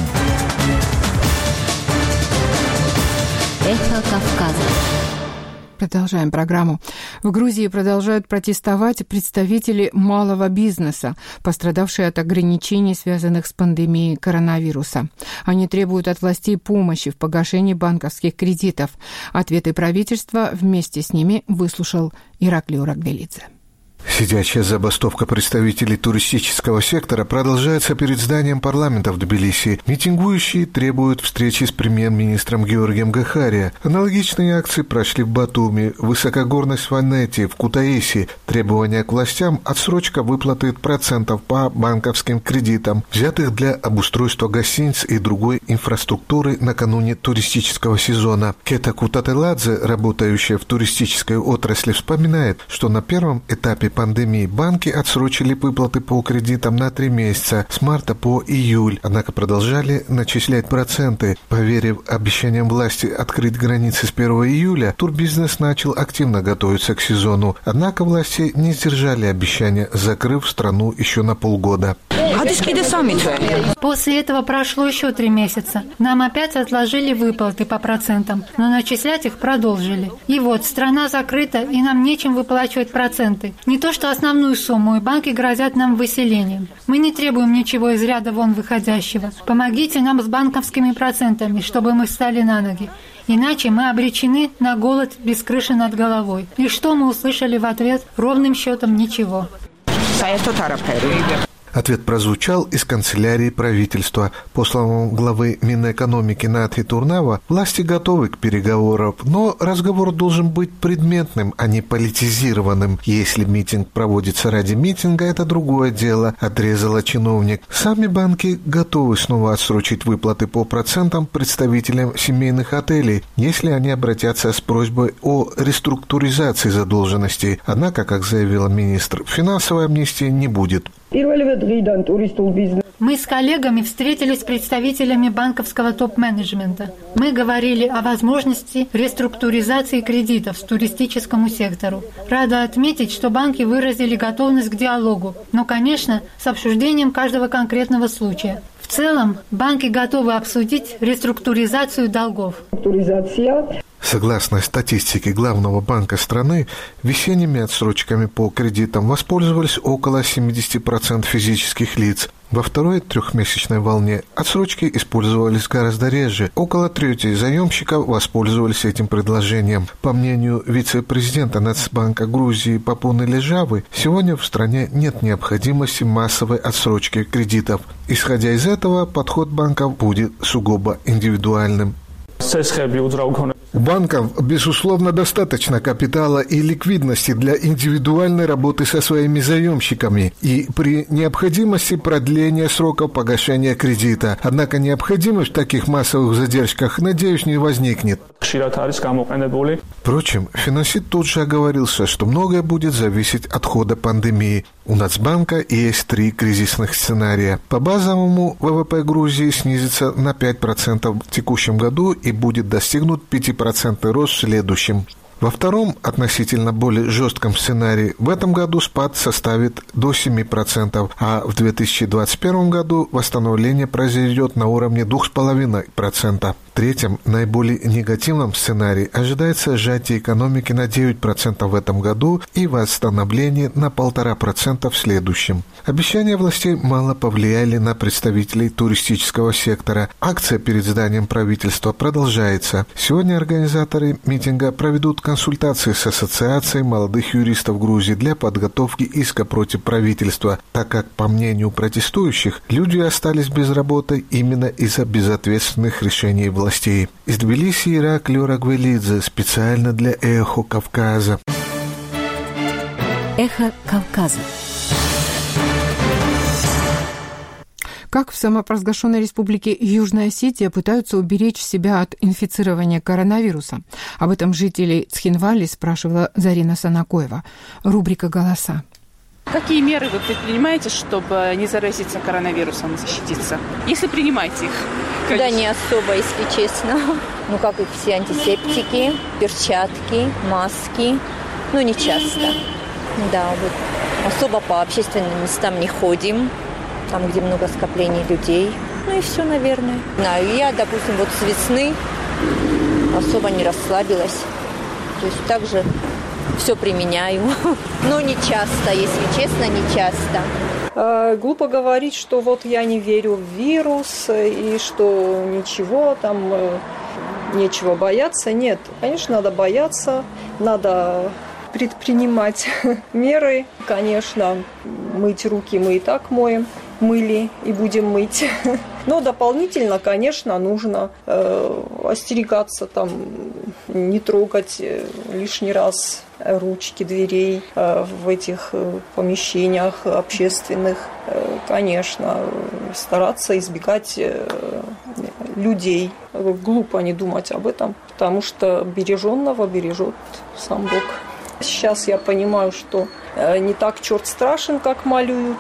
Speaker 6: Эхо Кавказа.
Speaker 1: Продолжаем программу. В Грузии продолжают протестовать представители малого бизнеса, пострадавшие от ограничений, связанных с пандемией коронавируса. Они требуют от властей помощи в погашении банковских кредитов. Ответы правительства вместе с ними выслушал Ираклий Урагвелидзе.
Speaker 9: Сидячая забастовка представителей туристического сектора продолжается перед зданием парламента в Тбилиси. Митингующие требуют встречи с премьер-министром Георгием Гахария. Аналогичные акции прошли в Батуми, в высокогорной Сванете, в Кутаиси. Требования к властям – отсрочка выплаты процентов по банковским кредитам, взятых для обустройства гостиниц и другой инфраструктуры накануне туристического сезона. Кета Кутателадзе, работающая в туристической отрасли, вспоминает, что на первом этапе пандемии банки отсрочили выплаты по кредитам на три месяца, с марта по июль, однако продолжали начислять проценты. Поверив обещаниям власти открыть границы с первого июля, турбизнес начал активно готовиться к сезону. Однако власти не сдержали обещания, закрыв страну еще на полгода.
Speaker 16: После этого прошло еще три месяца. Нам опять отложили выплаты по процентам, но начислять их продолжили. И вот, страна закрыта, и нам нечем выплачивать проценты. Не то что основную сумму, и банки грозят нам выселением. Мы не требуем ничего из ряда вон выходящего. Помогите нам с банковскими процентами, чтобы мы встали на ноги. Иначе мы обречены на голод без крыши над головой. И что мы услышали в ответ? Ровным счетом ничего.
Speaker 9: Ответ прозвучал из канцелярии правительства. По словам главы Минэкономики Натхи Турнава, власти готовы к переговорам, но разговор должен быть предметным, а не политизированным. Если митинг проводится ради митинга, это другое дело, отрезала чиновник. Сами банки готовы снова отсрочить выплаты по процентам представителям семейных отелей, если они обратятся с просьбой о реструктуризации задолженностей. Однако, как заявила министр, финансовой амнистии не будет.
Speaker 16: Мы с коллегами встретились с представителями банковского топ-менеджмента. Мы говорили о возможности реструктуризации кредитов с туристическому сектору. Рада отметить, что банки выразили готовность к диалогу, но, конечно, с обсуждением каждого конкретного случая. В целом, банки готовы обсудить реструктуризацию долгов.
Speaker 9: Согласно статистике главного банка страны, весенними отсрочками по кредитам воспользовались около семьдесят процентов физических лиц. Во второй трехмесячной волне отсрочки использовались гораздо реже. Около трети заемщиков воспользовались этим предложением. По мнению вице-президента Нацбанка Грузии Папуны Лежавы, сегодня в стране нет необходимости массовой отсрочки кредитов. Исходя из этого, подход банков будет сугубо индивидуальным. У банков, безусловно, достаточно капитала и ликвидности для индивидуальной работы со своими заемщиками и при необходимости продления сроков погашения кредита. Однако необходимость в таких массовых задержках, надеюсь, не возникнет. Впрочем, Финансит тут же оговорился, что многое будет зависеть от хода пандемии. У Нацбанка есть три кризисных сценария. По базовому ВВП Грузии снизится на пять процентов в текущем году и будет достигнут пятипроцентный рост в следующем. Во втором, относительно более жестком сценарии, в этом году спад составит до семи процентов, а в две тысячи двадцать первом году восстановление произойдет на уровне двух целых пяти десятых процента. В третьем, наиболее негативном сценарии ожидается сжатие экономики на девять процентов в этом году и восстановление на полтора процента в следующем. Обещания властей мало повлияли на представителей туристического сектора. Акция перед зданием правительства продолжается. Сегодня организаторы митинга проведут консультации с Ассоциацией молодых юристов Грузии для подготовки иска против правительства, так как, по мнению протестующих, люди остались без работы именно из-за безответственных решений властей. Из Тбилиси Ираклий Рагвелидзе специально для «Эхо Кавказа».
Speaker 6: «Эхо Кавказа».
Speaker 1: Как в самопровозглашенной республике Южная Осетия пытаются уберечь себя от инфицирования коронавирусом? Об этом жителей Цхинвали спрашивала Зарина Санакоева. Рубрика «Голоса».
Speaker 17: Какие меры вы предпринимаете, чтобы не заразиться коронавирусом и защититься? Если принимаете их, конечно.
Speaker 18: Да не особо, если честно. Ну, как и все, антисептики, перчатки, маски. Ну, не часто. Да, вот. Особо по общественным местам не ходим. Там, где много скоплений людей. Ну и все, наверное. Знаю, я, допустим, вот с весны особо не расслабилась. То есть также все применяю. Но не часто, если честно, не часто.
Speaker 19: А, глупо говорить, что вот я не верю в вирус и что ничего там, нечего бояться. Нет, конечно, надо бояться, надо предпринимать меры. Конечно, мыть руки мы и так моем, мыли и будем мыть. Но дополнительно, конечно, нужно э, остерегаться, там, не трогать лишний раз ручки дверей э, в этих э, помещениях общественных. Э, конечно, стараться избегать э, людей. Глупо не думать об этом, потому что береженного бережет сам Бог. Сейчас я понимаю, что э, не так черт страшен, как малюют,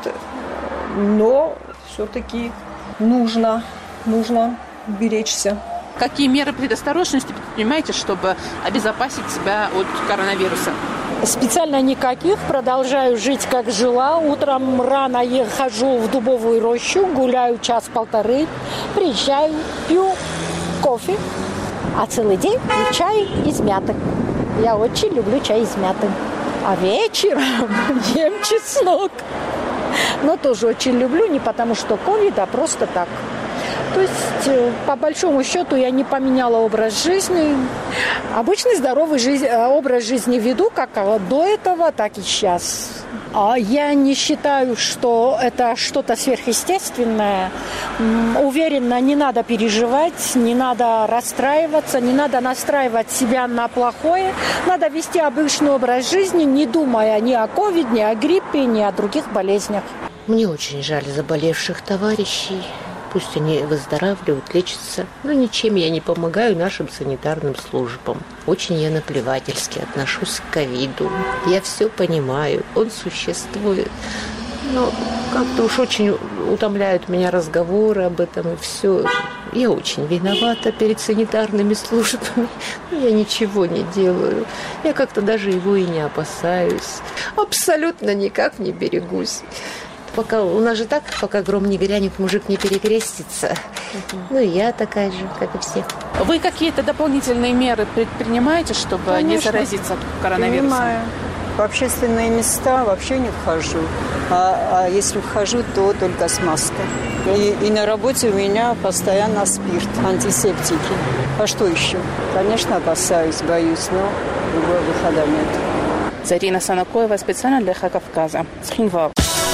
Speaker 19: но все-таки нужно, нужно беречься.
Speaker 17: Какие меры предосторожности предпринимаете, чтобы обезопасить себя от коронавируса?
Speaker 20: Специально никаких. Продолжаю жить, как жила. Утром рано я хожу в дубовую рощу, гуляю час-полторы, приезжаю, пью кофе, а целый день пью чай из мяты. Я очень люблю чай из мяты. А вечером ем чеснок. Но тоже очень люблю, не потому что ковид, а просто так. То есть, по большому счету, я не поменяла образ жизни. Обычный здоровый жизнь, образ жизни веду, как до этого, так и сейчас. Я не считаю, что это что-то сверхъестественное. Уверена, не надо переживать, не надо расстраиваться, не надо настраивать себя на плохое. Надо вести обычный образ жизни, не думая ни о ковид, ни о гриппе, ни о других болезнях.
Speaker 21: Мне очень жаль заболевших товарищей. Пусть они выздоравливают, лечатся. Но ничем я не помогаю нашим санитарным службам. Очень я наплевательски отношусь к ковиду. Я все понимаю, он существует. Но как-то уж очень утомляют меня разговоры об этом и все. Я очень виновата перед санитарными службами. Но я ничего не делаю. Я как-то даже его и не опасаюсь. Абсолютно никак не берегусь. Пока у нас же так, пока гром не грянет, мужик не перекрестится. Uh-huh. Ну и я такая же, как и все.
Speaker 17: Вы какие-то дополнительные меры предпринимаете, чтобы Конечно. не заразиться коронавирусом?
Speaker 22: Принимаю. В общественные места вообще не вхожу. А, а если вхожу, то только с маской. И, и на работе у меня постоянно спирт, антисептики. А что еще? Конечно, опасаюсь, боюсь, но другого выхода нет.
Speaker 17: Зарина Санакоева специально для Эхо Кавказа. Схинвал.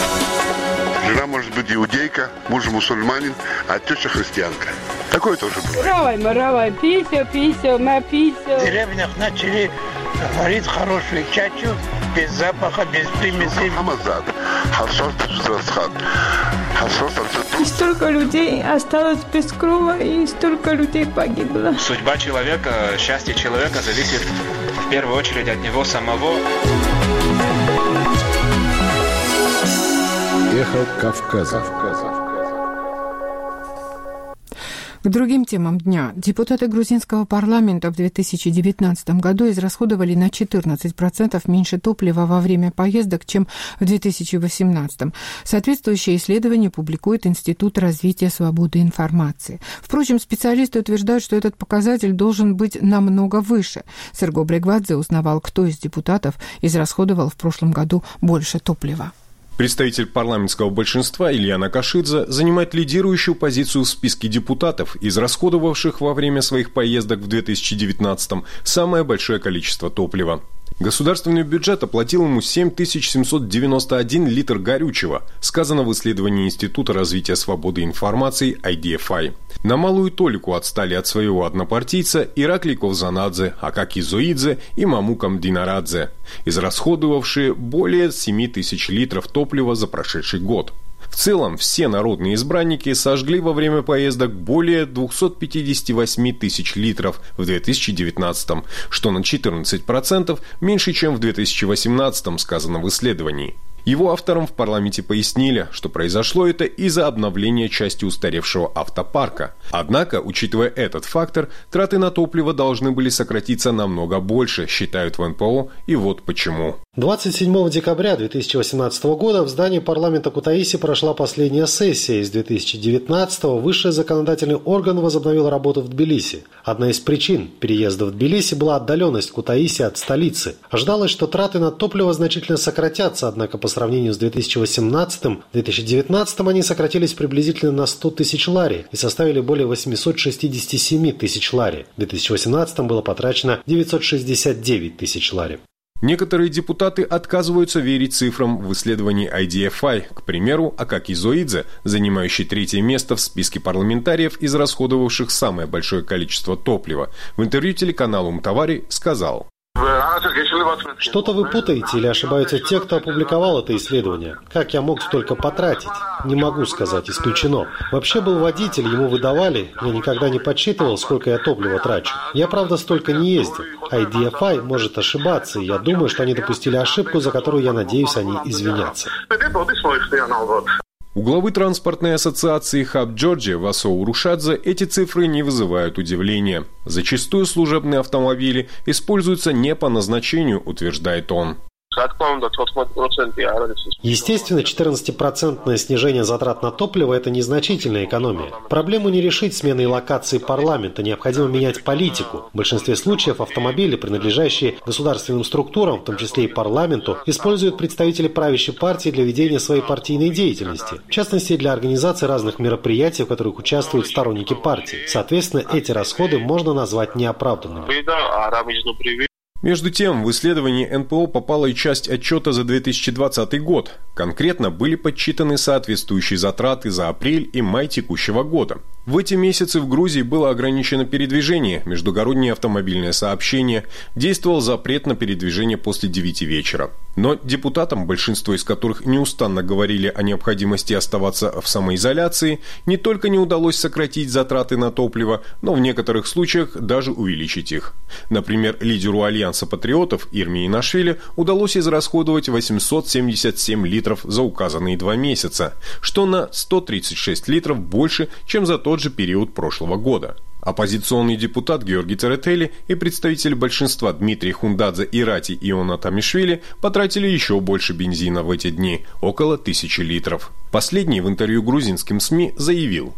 Speaker 23: Жена может быть иудейка, муж мусульманин, а теща христианка. Такое тоже бывает.
Speaker 24: Равай, маравай, писю, писю, на писю.
Speaker 25: В деревнях начали варить хорошую чачу, без запаха, без примесей.
Speaker 24: И столько людей осталось без крова, и столько людей погибло.
Speaker 26: Судьба человека, счастье человека зависит в первую очередь от него самого.
Speaker 14: Эхо Кавказа.
Speaker 1: К другим темам дня. Депутаты грузинского парламента в две тысячи девятнадцатом году израсходовали на четырнадцать процентов меньше топлива во время поездок, чем в две тысячи восемнадцатом. Соответствующее исследование публикует Институт развития свободы информации. Впрочем, специалисты утверждают, что этот показатель должен быть намного выше. Серго Брегвадзе узнавал, кто из депутатов израсходовал в прошлом году больше топлива.
Speaker 2: Представитель парламентского большинства Ильяна Кашидзе занимает лидирующую позицию в списке депутатов, израсходовавших во время своих поездок в две тысячи девятнадцатом самое большое количество топлива. Государственный бюджет оплатил ему семь тысяч семьсот девяносто один литр горючего, сказано в исследовании Института развития свободы информации ай ди эф ай. На малую толику отстали от своего однопартийца Иракли Ковзанадзе, Акаки Зоидзе и Мамукам Динарадзе, израсходовавшие более семь тысяч литров топлива за прошедший год. В целом, все народные избранники сожгли во время поездок более двести пятьдесят восемь тысяч литров в две тысячи девятнадцатом, что на четырнадцать процентов меньше, чем в две тысячи восемнадцатом, сказано в исследовании. Его авторам в парламенте пояснили, что произошло это из-за обновления части устаревшего автопарка. Однако, учитывая этот фактор, траты на топливо должны были сократиться намного больше, считают в эн пэ о, и вот почему.
Speaker 8: двадцать седьмого декабря две тысячи восемнадцатого года в здании парламента Кутаиси прошла последняя сессия. Из две тысячи девятнадцатого высший законодательный орган возобновил работу в Тбилиси. Одна из причин переезда в Тбилиси была отдаленность Кутаиси от столицы. Ожидалось, что траты на топливо значительно сократятся, однако по сравнению с две тысячи восемнадцатым, в две тысячи девятнадцатом они сократились приблизительно на сто тысяч лари и составили более восемьсот шестьдесят семь тысяч лари. В две тысячи восемнадцатом было потрачено девятьсот шестьдесят девять тысяч лари.
Speaker 2: Некоторые депутаты отказываются верить цифрам в исследовании ай ди эф ай. К примеру, Акаки Зоидзе, занимающий третье место в списке парламентариев, израсходовавших самое большое количество топлива, в интервью телеканалу Мтавари сказал:
Speaker 8: Что-то вы путаете или ошибаются те, кто опубликовал это исследование. Как я мог столько потратить? Не могу сказать, исключено. Вообще был водитель, ему выдавали. Я никогда не подсчитывал, сколько я топлива трачу. Я, правда, столько не ездил. ай ди эф ай может ошибаться, и я думаю, что они допустили ошибку, за которую, я надеюсь, они извинятся.
Speaker 2: У главы транспортной ассоциации Хаб Джорджия Васо Урушадзе эти цифры не вызывают удивления. Зачастую служебные автомобили используются не по назначению, утверждает он.
Speaker 8: Естественно, четырнадцатипроцентное снижение затрат на топливо – это незначительная экономия. Проблему не решить сменой локации парламента, необходимо менять политику. В большинстве случаев автомобили, принадлежащие государственным структурам, в том числе и парламенту, используют представители правящей партии для ведения своей партийной деятельности. В частности, для организации разных мероприятий, в которых участвуют сторонники партии. Соответственно, эти расходы можно назвать неоправданными.
Speaker 2: Между тем, в исследовании эн пэ о попала и часть отчета за две тысячи двадцатый год. Конкретно были подсчитаны соответствующие затраты за апрель и май текущего года. В эти месяцы в Грузии было ограничено передвижение, междугороднее автомобильное сообщение, действовал запрет на передвижение после девяти вечера. Но депутатам, большинство из которых неустанно говорили о необходимости оставаться в самоизоляции, не только не удалось сократить затраты на топливо, но в некоторых случаях даже увеличить их. Например, лидеру Альянса патриотов Ирме Инашвили удалось израсходовать восемьсот семьдесят семь литров за указанные два месяца, что на сто тридцать шесть литров больше, чем за тот же период прошлого года. Оппозиционный депутат Георгий Церетели и представитель большинства Дмитрий Хундадзе и Рати Иона Тамишвили потратили еще больше бензина в эти дни – около тысячи литров. Последний в интервью грузинским СМИ заявил: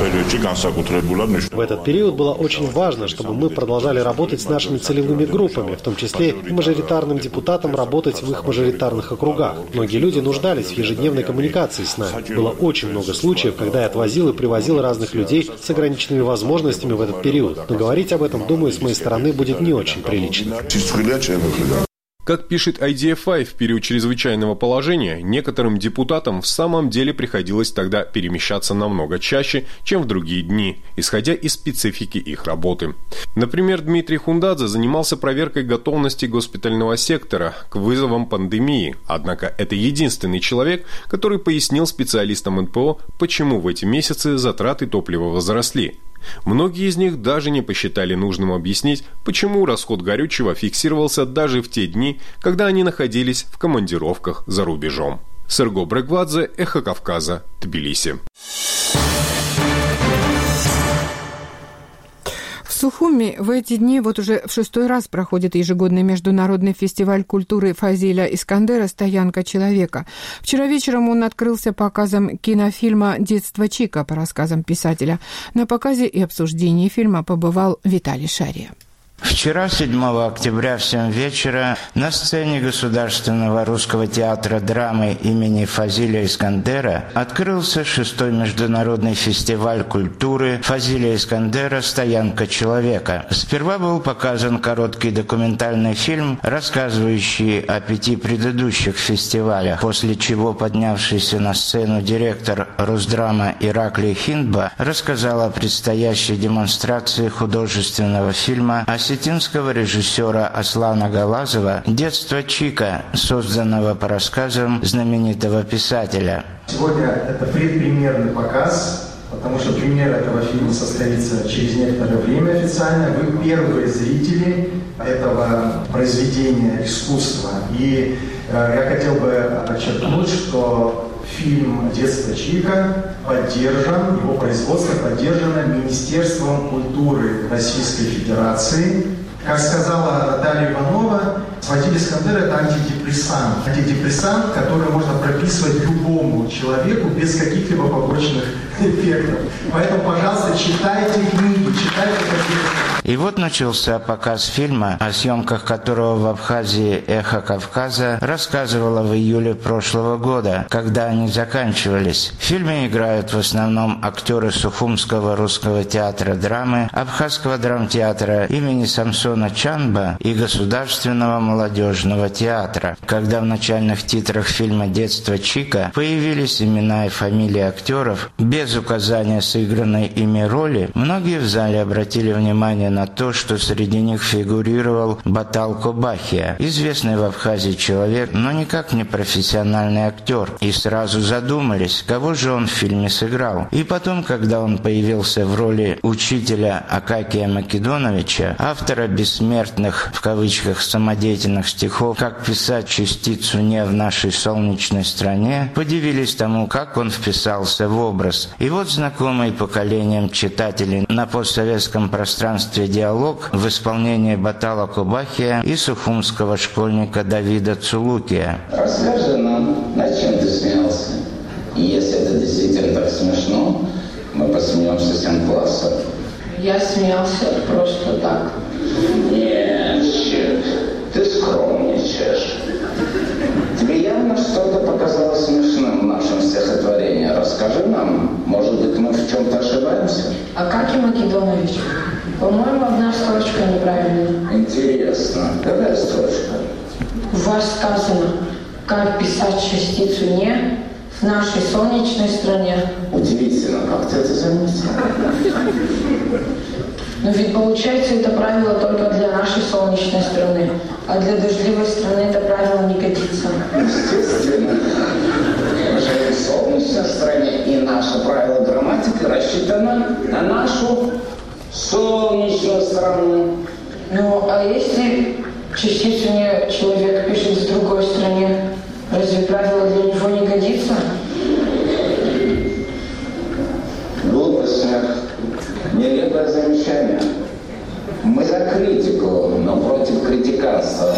Speaker 8: В этот период было очень важно, чтобы мы продолжали работать с нашими целевыми группами, в том числе и мажоритарным депутатам работать в их мажоритарных округах. Многие люди нуждались в ежедневной коммуникации с нами. Было очень много случаев, когда я отвозил и привозил разных людей с ограниченными возможностями в этот период. Но говорить об этом, думаю, с моей стороны будет не очень прилично.
Speaker 2: Как пишет ай ди эф ай, в период чрезвычайного положения некоторым депутатам в самом деле приходилось тогда перемещаться намного чаще, чем в другие дни, исходя из специфики их работы. Например, Дмитрий Хундадзе занимался проверкой готовности госпитального сектора к вызовам пандемии, однако это единственный человек, который пояснил специалистам эн пэ о, почему в эти месяцы затраты топлива возросли. Многие из них даже не посчитали нужным объяснить, почему расход горючего фиксировался даже в те дни, когда они находились в командировках за рубежом. Серго Брегвадзе, Эхо Кавказа, Тбилиси.
Speaker 1: В Сухуми в эти дни вот уже в шестой раз проходит ежегодный международный фестиваль культуры Фазиля Искандера «Стоянка человека». Вчера вечером он открылся показом кинофильма «Детство Чика» по рассказам писателя. На показе и обсуждении фильма побывал Виталий Шария.
Speaker 3: Вчера, седьмого октября, в семь вечера, на сцене Государственного русского театра драмы имени Фазиля Искандера открылся шестой международный фестиваль культуры Фазиля Искандера «Стоянка человека». Сперва был показан короткий документальный фильм, рассказывающий о пяти предыдущих фестивалях, после чего поднявшийся на сцену директор Русдрама Ираклий Хиндба рассказал о предстоящей демонстрации художественного фильма о осетинского режиссера Аслана Галазова «Детство Чика», созданного по рассказам знаменитого писателя.
Speaker 7: Сегодня это предпремьерный показ, потому что премьера этого фильма состоится через некоторое время официально. Вы первые зрители этого произведения искусства. И э, я хотел бы подчеркнуть, что фильм «Детство Чика» поддержан, его производство поддержано Министерством культуры Российской Федерации. Как сказала Наталья Иванова, Фазиль Искандер – это антидепрессант. Антидепрессант, который можно прописывать любому человеку без каких-либо побочных эффектов. Поэтому, пожалуйста, читайте книги, читайте какие-то.
Speaker 3: И вот начался показ фильма, о съемках которого в Абхазии «Эхо Кавказа» рассказывала в июле прошлого года, когда они заканчивались. В фильме играют в основном актеры Сухумского русского театра драмы, Абхазского драмтеатра имени Самсона Чанба и Государственного молодежного театра. Когда в начальных титрах фильма «Детство Чика» появились имена и фамилии актеров, без указания сыгранной ими роли, многие в зале обратили внимание на то, что среди них фигурировал Батал Кобахия, известный в Абхазии человек, но никак не профессиональный актер, и сразу задумались, кого же он в фильме сыграл. И потом, когда он появился в роли учителя Акакия Македоновича, автора бессмертных, в кавычках, самодеятельных стихов «Как писать частицу «не» в нашей солнечной стране», подивились тому, как он вписался в образ. И вот знакомый поколением читателей на постсоветском пространстве диалог в исполнении Батала Кобахия и сухумского школьника Давида Цулукия.
Speaker 4: Расскажи нам, над чем ты смеялся? И если это действительно так смешно, мы посмеемся всем классом.
Speaker 5: Я смеялся просто так.
Speaker 4: Нет, Чик, ты скромничаешь. Тебе явно что-то показалось смешным в нашем стихотворении. Расскажи нам, может быть, мы в чем-то ошибаемся?
Speaker 5: Акакий Македонович, по-моему, одна строчка неправильная.
Speaker 4: Интересно, какая строчка?
Speaker 5: У вас сказано, как писать частицу «не» в нашей солнечной стране.
Speaker 4: Удивительно, как ты это заметил?
Speaker 5: Но ведь получается, это правило только для нашей солнечной страны, а для дождливой страны это правило не годится.
Speaker 4: Естественно. Мы живем в солнечной стране, и наше правило грамматики рассчитано на нашу солнечную страну.
Speaker 5: Ну, а если частицу «не» человек пишет в другой стране, разве правило для него не годится?
Speaker 4: Глупый смех. Нелепое замечание. Мы за критику, но против критиканства.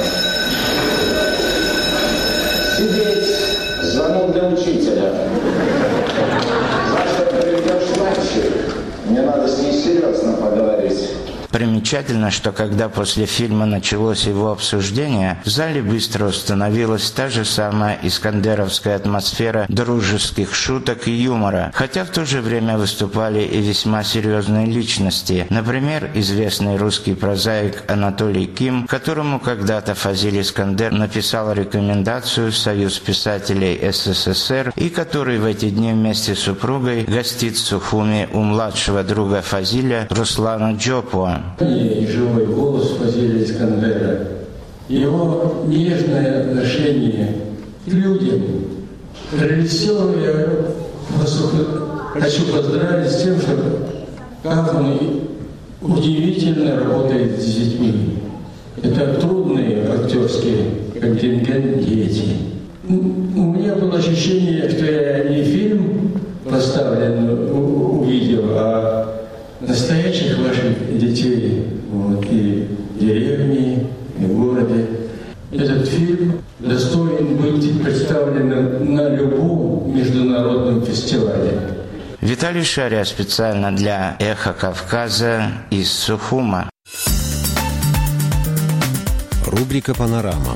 Speaker 4: Сидеть. Звонок для учителя. Завтра приведешь мальчик. Мне надо с ней серьезно поговорить.
Speaker 3: Примечательно, что когда после фильма началось его обсуждение, в зале быстро установилась та же самая искандеровская атмосфера дружеских шуток и юмора, хотя в то же время выступали и весьма серьезные личности. Например, известный русский прозаик Анатолий Ким, которому когда-то Фазиль Искандер написал рекомендацию в Союз писателей СССР и который в эти дни вместе с супругой гостит в Сухуми у младшего друга Фазиля Руслана Джопуа.
Speaker 10: И живой голос Фазиля Искандера, его нежное отношение к людям. Режиссера я хочу поздравить с тем, что как он удивительно работает с детьми. Это трудные актерские контингент дети. У меня было ощущение, что я не фильм поставлен увидел, а настоящих ваших детей, вот, и в деревне, и в городе. Этот фильм достоин быть представленным на любом международном фестивале.
Speaker 3: Виталий Шария специально для «Эхо Кавказа» из Сухума.
Speaker 15: Рубрика «Панорама».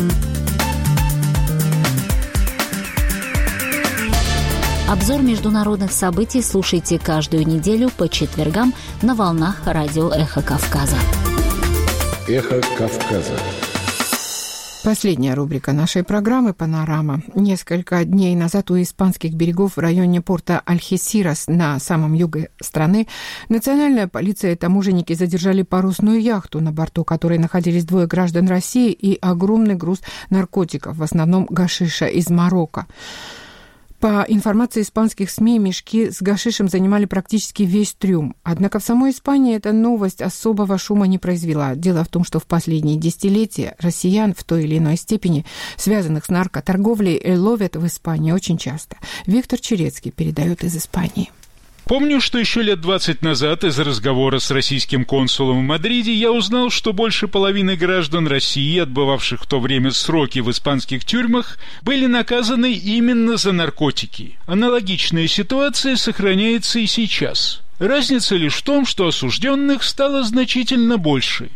Speaker 6: Обзор международных событий слушайте каждую неделю по четвергам на волнах радио «Эхо Кавказа».
Speaker 15: «Эхо Кавказа».
Speaker 1: Последняя рубрика нашей программы «Панорама». Несколько дней назад у испанских берегов в районе порта Альхесирас на самом юге страны национальная полиция и таможенники задержали парусную яхту, на борту которой находились двое граждан России и огромный груз наркотиков, в основном гашиша из Марокко. По информации испанских СМИ, мешки с гашишем занимали практически весь трюм. Однако в самой Испании эта новость особого шума не произвела. Дело в том, что в последние десятилетия россиян в той или иной степени, связанных с наркоторговлей, ловят в Испании очень часто. Виктор Черецкий передает из Испании.
Speaker 11: Помню, что еще лет двадцать назад из разговора с российским консулом в Мадриде я узнал, что больше половины граждан России, отбывавших в то время сроки в испанских тюрьмах, были наказаны именно за наркотики. Аналогичная ситуация сохраняется и сейчас. Разница лишь в том, что осужденных стало значительно больше.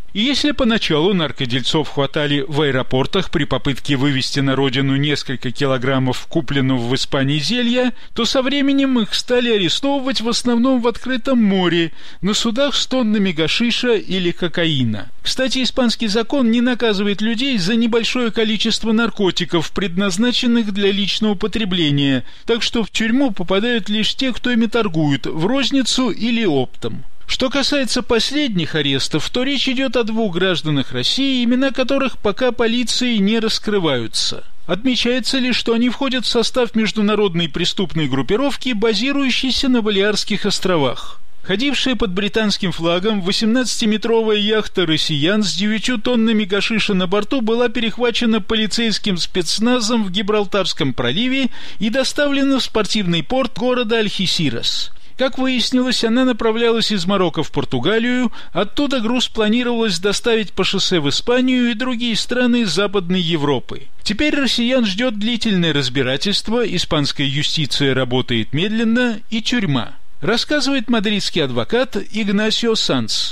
Speaker 11: И если поначалу наркодельцов хватали в аэропортах при попытке вывести на родину несколько килограммов купленного в Испании зелья, то со временем их стали арестовывать в основном в открытом море, на судах с тоннами гашиша или кокаина. Кстати, испанский закон не наказывает людей за небольшое количество наркотиков, предназначенных для личного потребления, так что в тюрьму попадают лишь те, кто ими торгуют, в розницу или оптом. Что касается последних арестов, то речь идет о двух гражданах России, имена которых пока полиции не раскрываются. Отмечается лишь, что они входят в состав международной преступной группировки, базирующейся на Балиарских островах. Ходившая под британским флагом восемнадцатиметровая яхта «Россиян» с девятью тоннами гашиша на борту была перехвачена полицейским спецназом в Гибралтарском проливе и доставлена в спортивный порт города Альхисирас. Как выяснилось, она направлялась из Марокко в Португалию, оттуда груз планировалось доставить по шоссе в Испанию и другие страны Западной Европы. Теперь россиян ждет длительное разбирательство, испанская юстиция работает медленно и тюрьма. Рассказывает мадридский адвокат Игнасио Санс.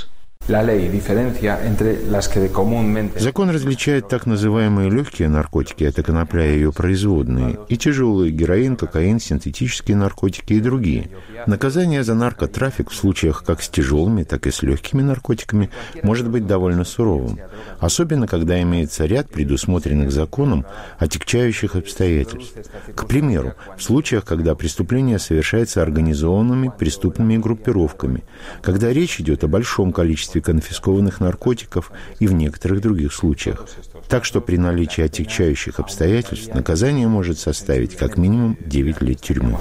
Speaker 9: Закон различает так называемые легкие наркотики, это конопля и ее производные, и тяжелые, героин, кокаин, синтетические наркотики и другие. Наказание за наркотрафик в случаях как с тяжелыми, так и с легкими наркотиками может быть довольно суровым, особенно когда имеется ряд предусмотренных законом отягчающих обстоятельств. К примеру, в случаях, когда преступление совершается организованными преступными группировками, когда речь идет о большом количестве конфискованных наркотиков и в некоторых других случаях. Так что при наличии отягчающих обстоятельств наказание может составить как минимум девять лет тюрьмы.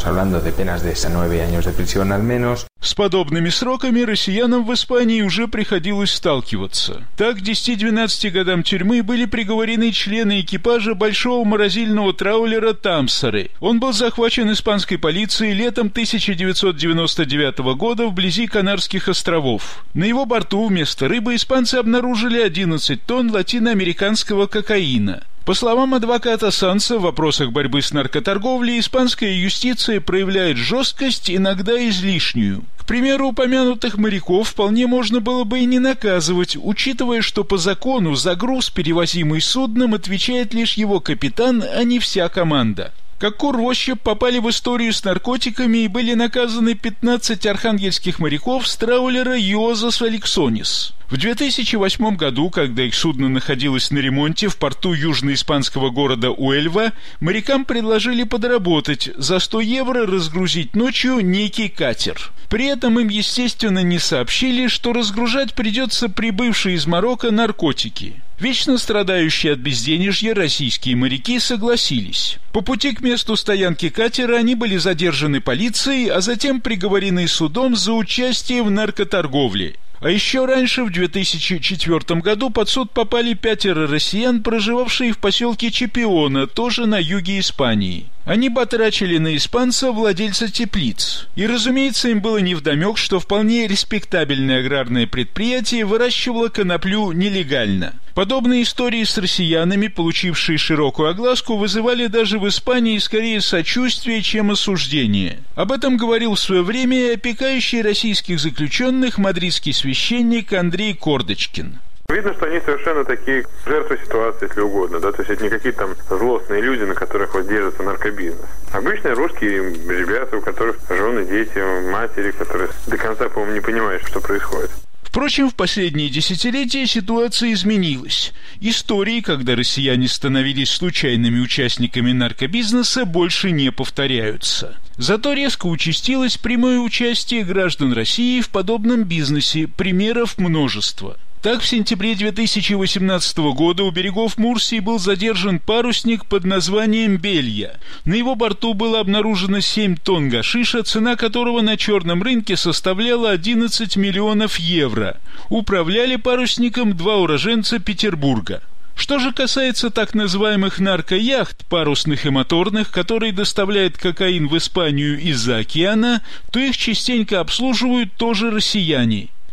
Speaker 11: С подобными сроками россиянам в Испании уже приходилось сталкиваться. Так, к десяти-двенадцати годам тюрьмы были приговорены члены экипажа большого морозильного траулера «Тамсары». Он был захвачен испанской полицией летом тысяча девятьсот девяносто девятого года вблизи Канарских островов. На его борту вместо рыбы испанцы обнаружили одиннадцать тонн латиноамериканского кокаина. По словам адвоката Санса, в вопросах борьбы с наркоторговлей испанская юстиция проявляет жесткость, иногда излишнюю. К примеру, упомянутых моряков вполне можно было бы и не наказывать, учитывая, что по закону за груз, перевозимый судном, отвечает лишь его капитан, а не вся команда. Как кур в ощупь попали в историю с наркотиками и были наказаны пятнадцать архангельских моряков с траулера «Йозас Алексонис». В две тысячи восьмом году, когда их судно находилось на ремонте в порту южноиспанского города Уэльва, морякам предложили подработать, за сто евро разгрузить ночью некий катер. При этом им, естественно, не сообщили, что разгружать придется прибывшие из Марокко наркотики. Вечно страдающие от безденежья российские моряки согласились. По пути к месту стоянки катера они были задержаны полицией, а затем приговорены судом за участие в наркоторговле. А еще раньше, в две тысячи четвёртом году, под суд попали пятеро россиян, проживавшие в поселке Чепиона, тоже на юге Испании. Они батрачили на испанца, владельца теплиц. И, разумеется, им было невдомек, что вполне респектабельное аграрное предприятие выращивало коноплю нелегально. Подобные истории с россиянами, получившие широкую огласку, вызывали даже в Испании скорее сочувствие, чем осуждение. Об этом говорил в свое время опекающий российских заключенных мадридский священник Андрей Кордочкин.
Speaker 12: Видно, что они совершенно такие жертвы ситуации, если угодно, да, то есть это не какие-то там злостные люди, на которых вот держится наркобизнес. Обычные русские ребята, у которых жены, дети, матери, которые до конца, по-моему, не понимают, что происходит.
Speaker 11: Впрочем, в последние десятилетия ситуация изменилась. Истории, когда россияне становились случайными участниками наркобизнеса, больше не повторяются. Зато резко участилось прямое участие граждан России в подобном бизнесе, примеров множество. Так, в сентябре две тысячи восемнадцатого года у берегов Мурсии был задержан парусник под названием «Белья». На его борту было обнаружено семь тонн гашиша, цена которого на черном рынке составляла одиннадцать миллионов евро. Управляли парусником два уроженца Петербурга. Что же касается так называемых наркояхт, парусных и моторных, которые доставляют кокаин в Испанию из-за океана, то их частенько обслуживают тоже россияне.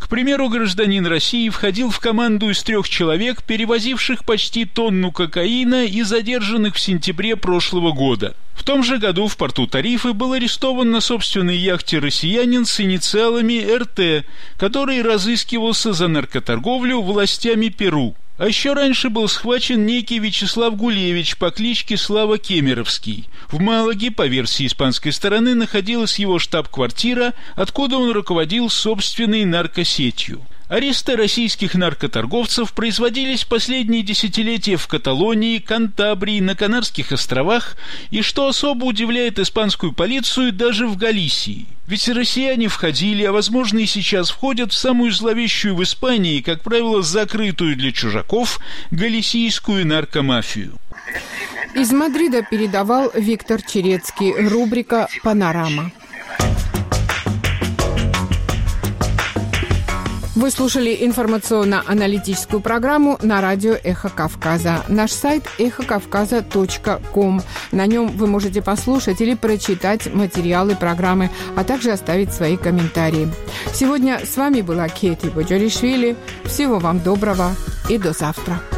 Speaker 11: К примеру, гражданин России входил в команду из трех человек, перевозивших почти тонну кокаина и задержанных в сентябре прошлого года. В том же году в порту Тарифы был арестован на собственной яхте россиянин с инициалами эр тэ, который разыскивался за наркоторговлю властями Перу. А еще раньше был схвачен некий Вячеслав Гулевич по кличке Слава Кемеровский. В Малаге, по версии испанской стороны, находилась его штаб-квартира, откуда он руководил собственной наркосетью. Аресты российских наркоторговцев производились последние десятилетия в Каталонии, Кантабрии, на Канарских островах и, что особо удивляет испанскую полицию, даже в Галисии. Ведь россияне входили, а возможно и сейчас входят, в самую зловещую в Испании, как правило, закрытую для чужаков, галисийскую наркомафию.
Speaker 1: Из Мадрида передавал Виктор Черецкий. Рубрика «Панорама». Вы слушали информационно-аналитическую программу на радио «Эхо Кавказа». Наш сайт эхо кавказа точка ком. На нем вы можете послушать или прочитать материалы программы, а также оставить свои комментарии. Сегодня с вами была Кети Боджоришвили. Всего вам доброго и до завтра.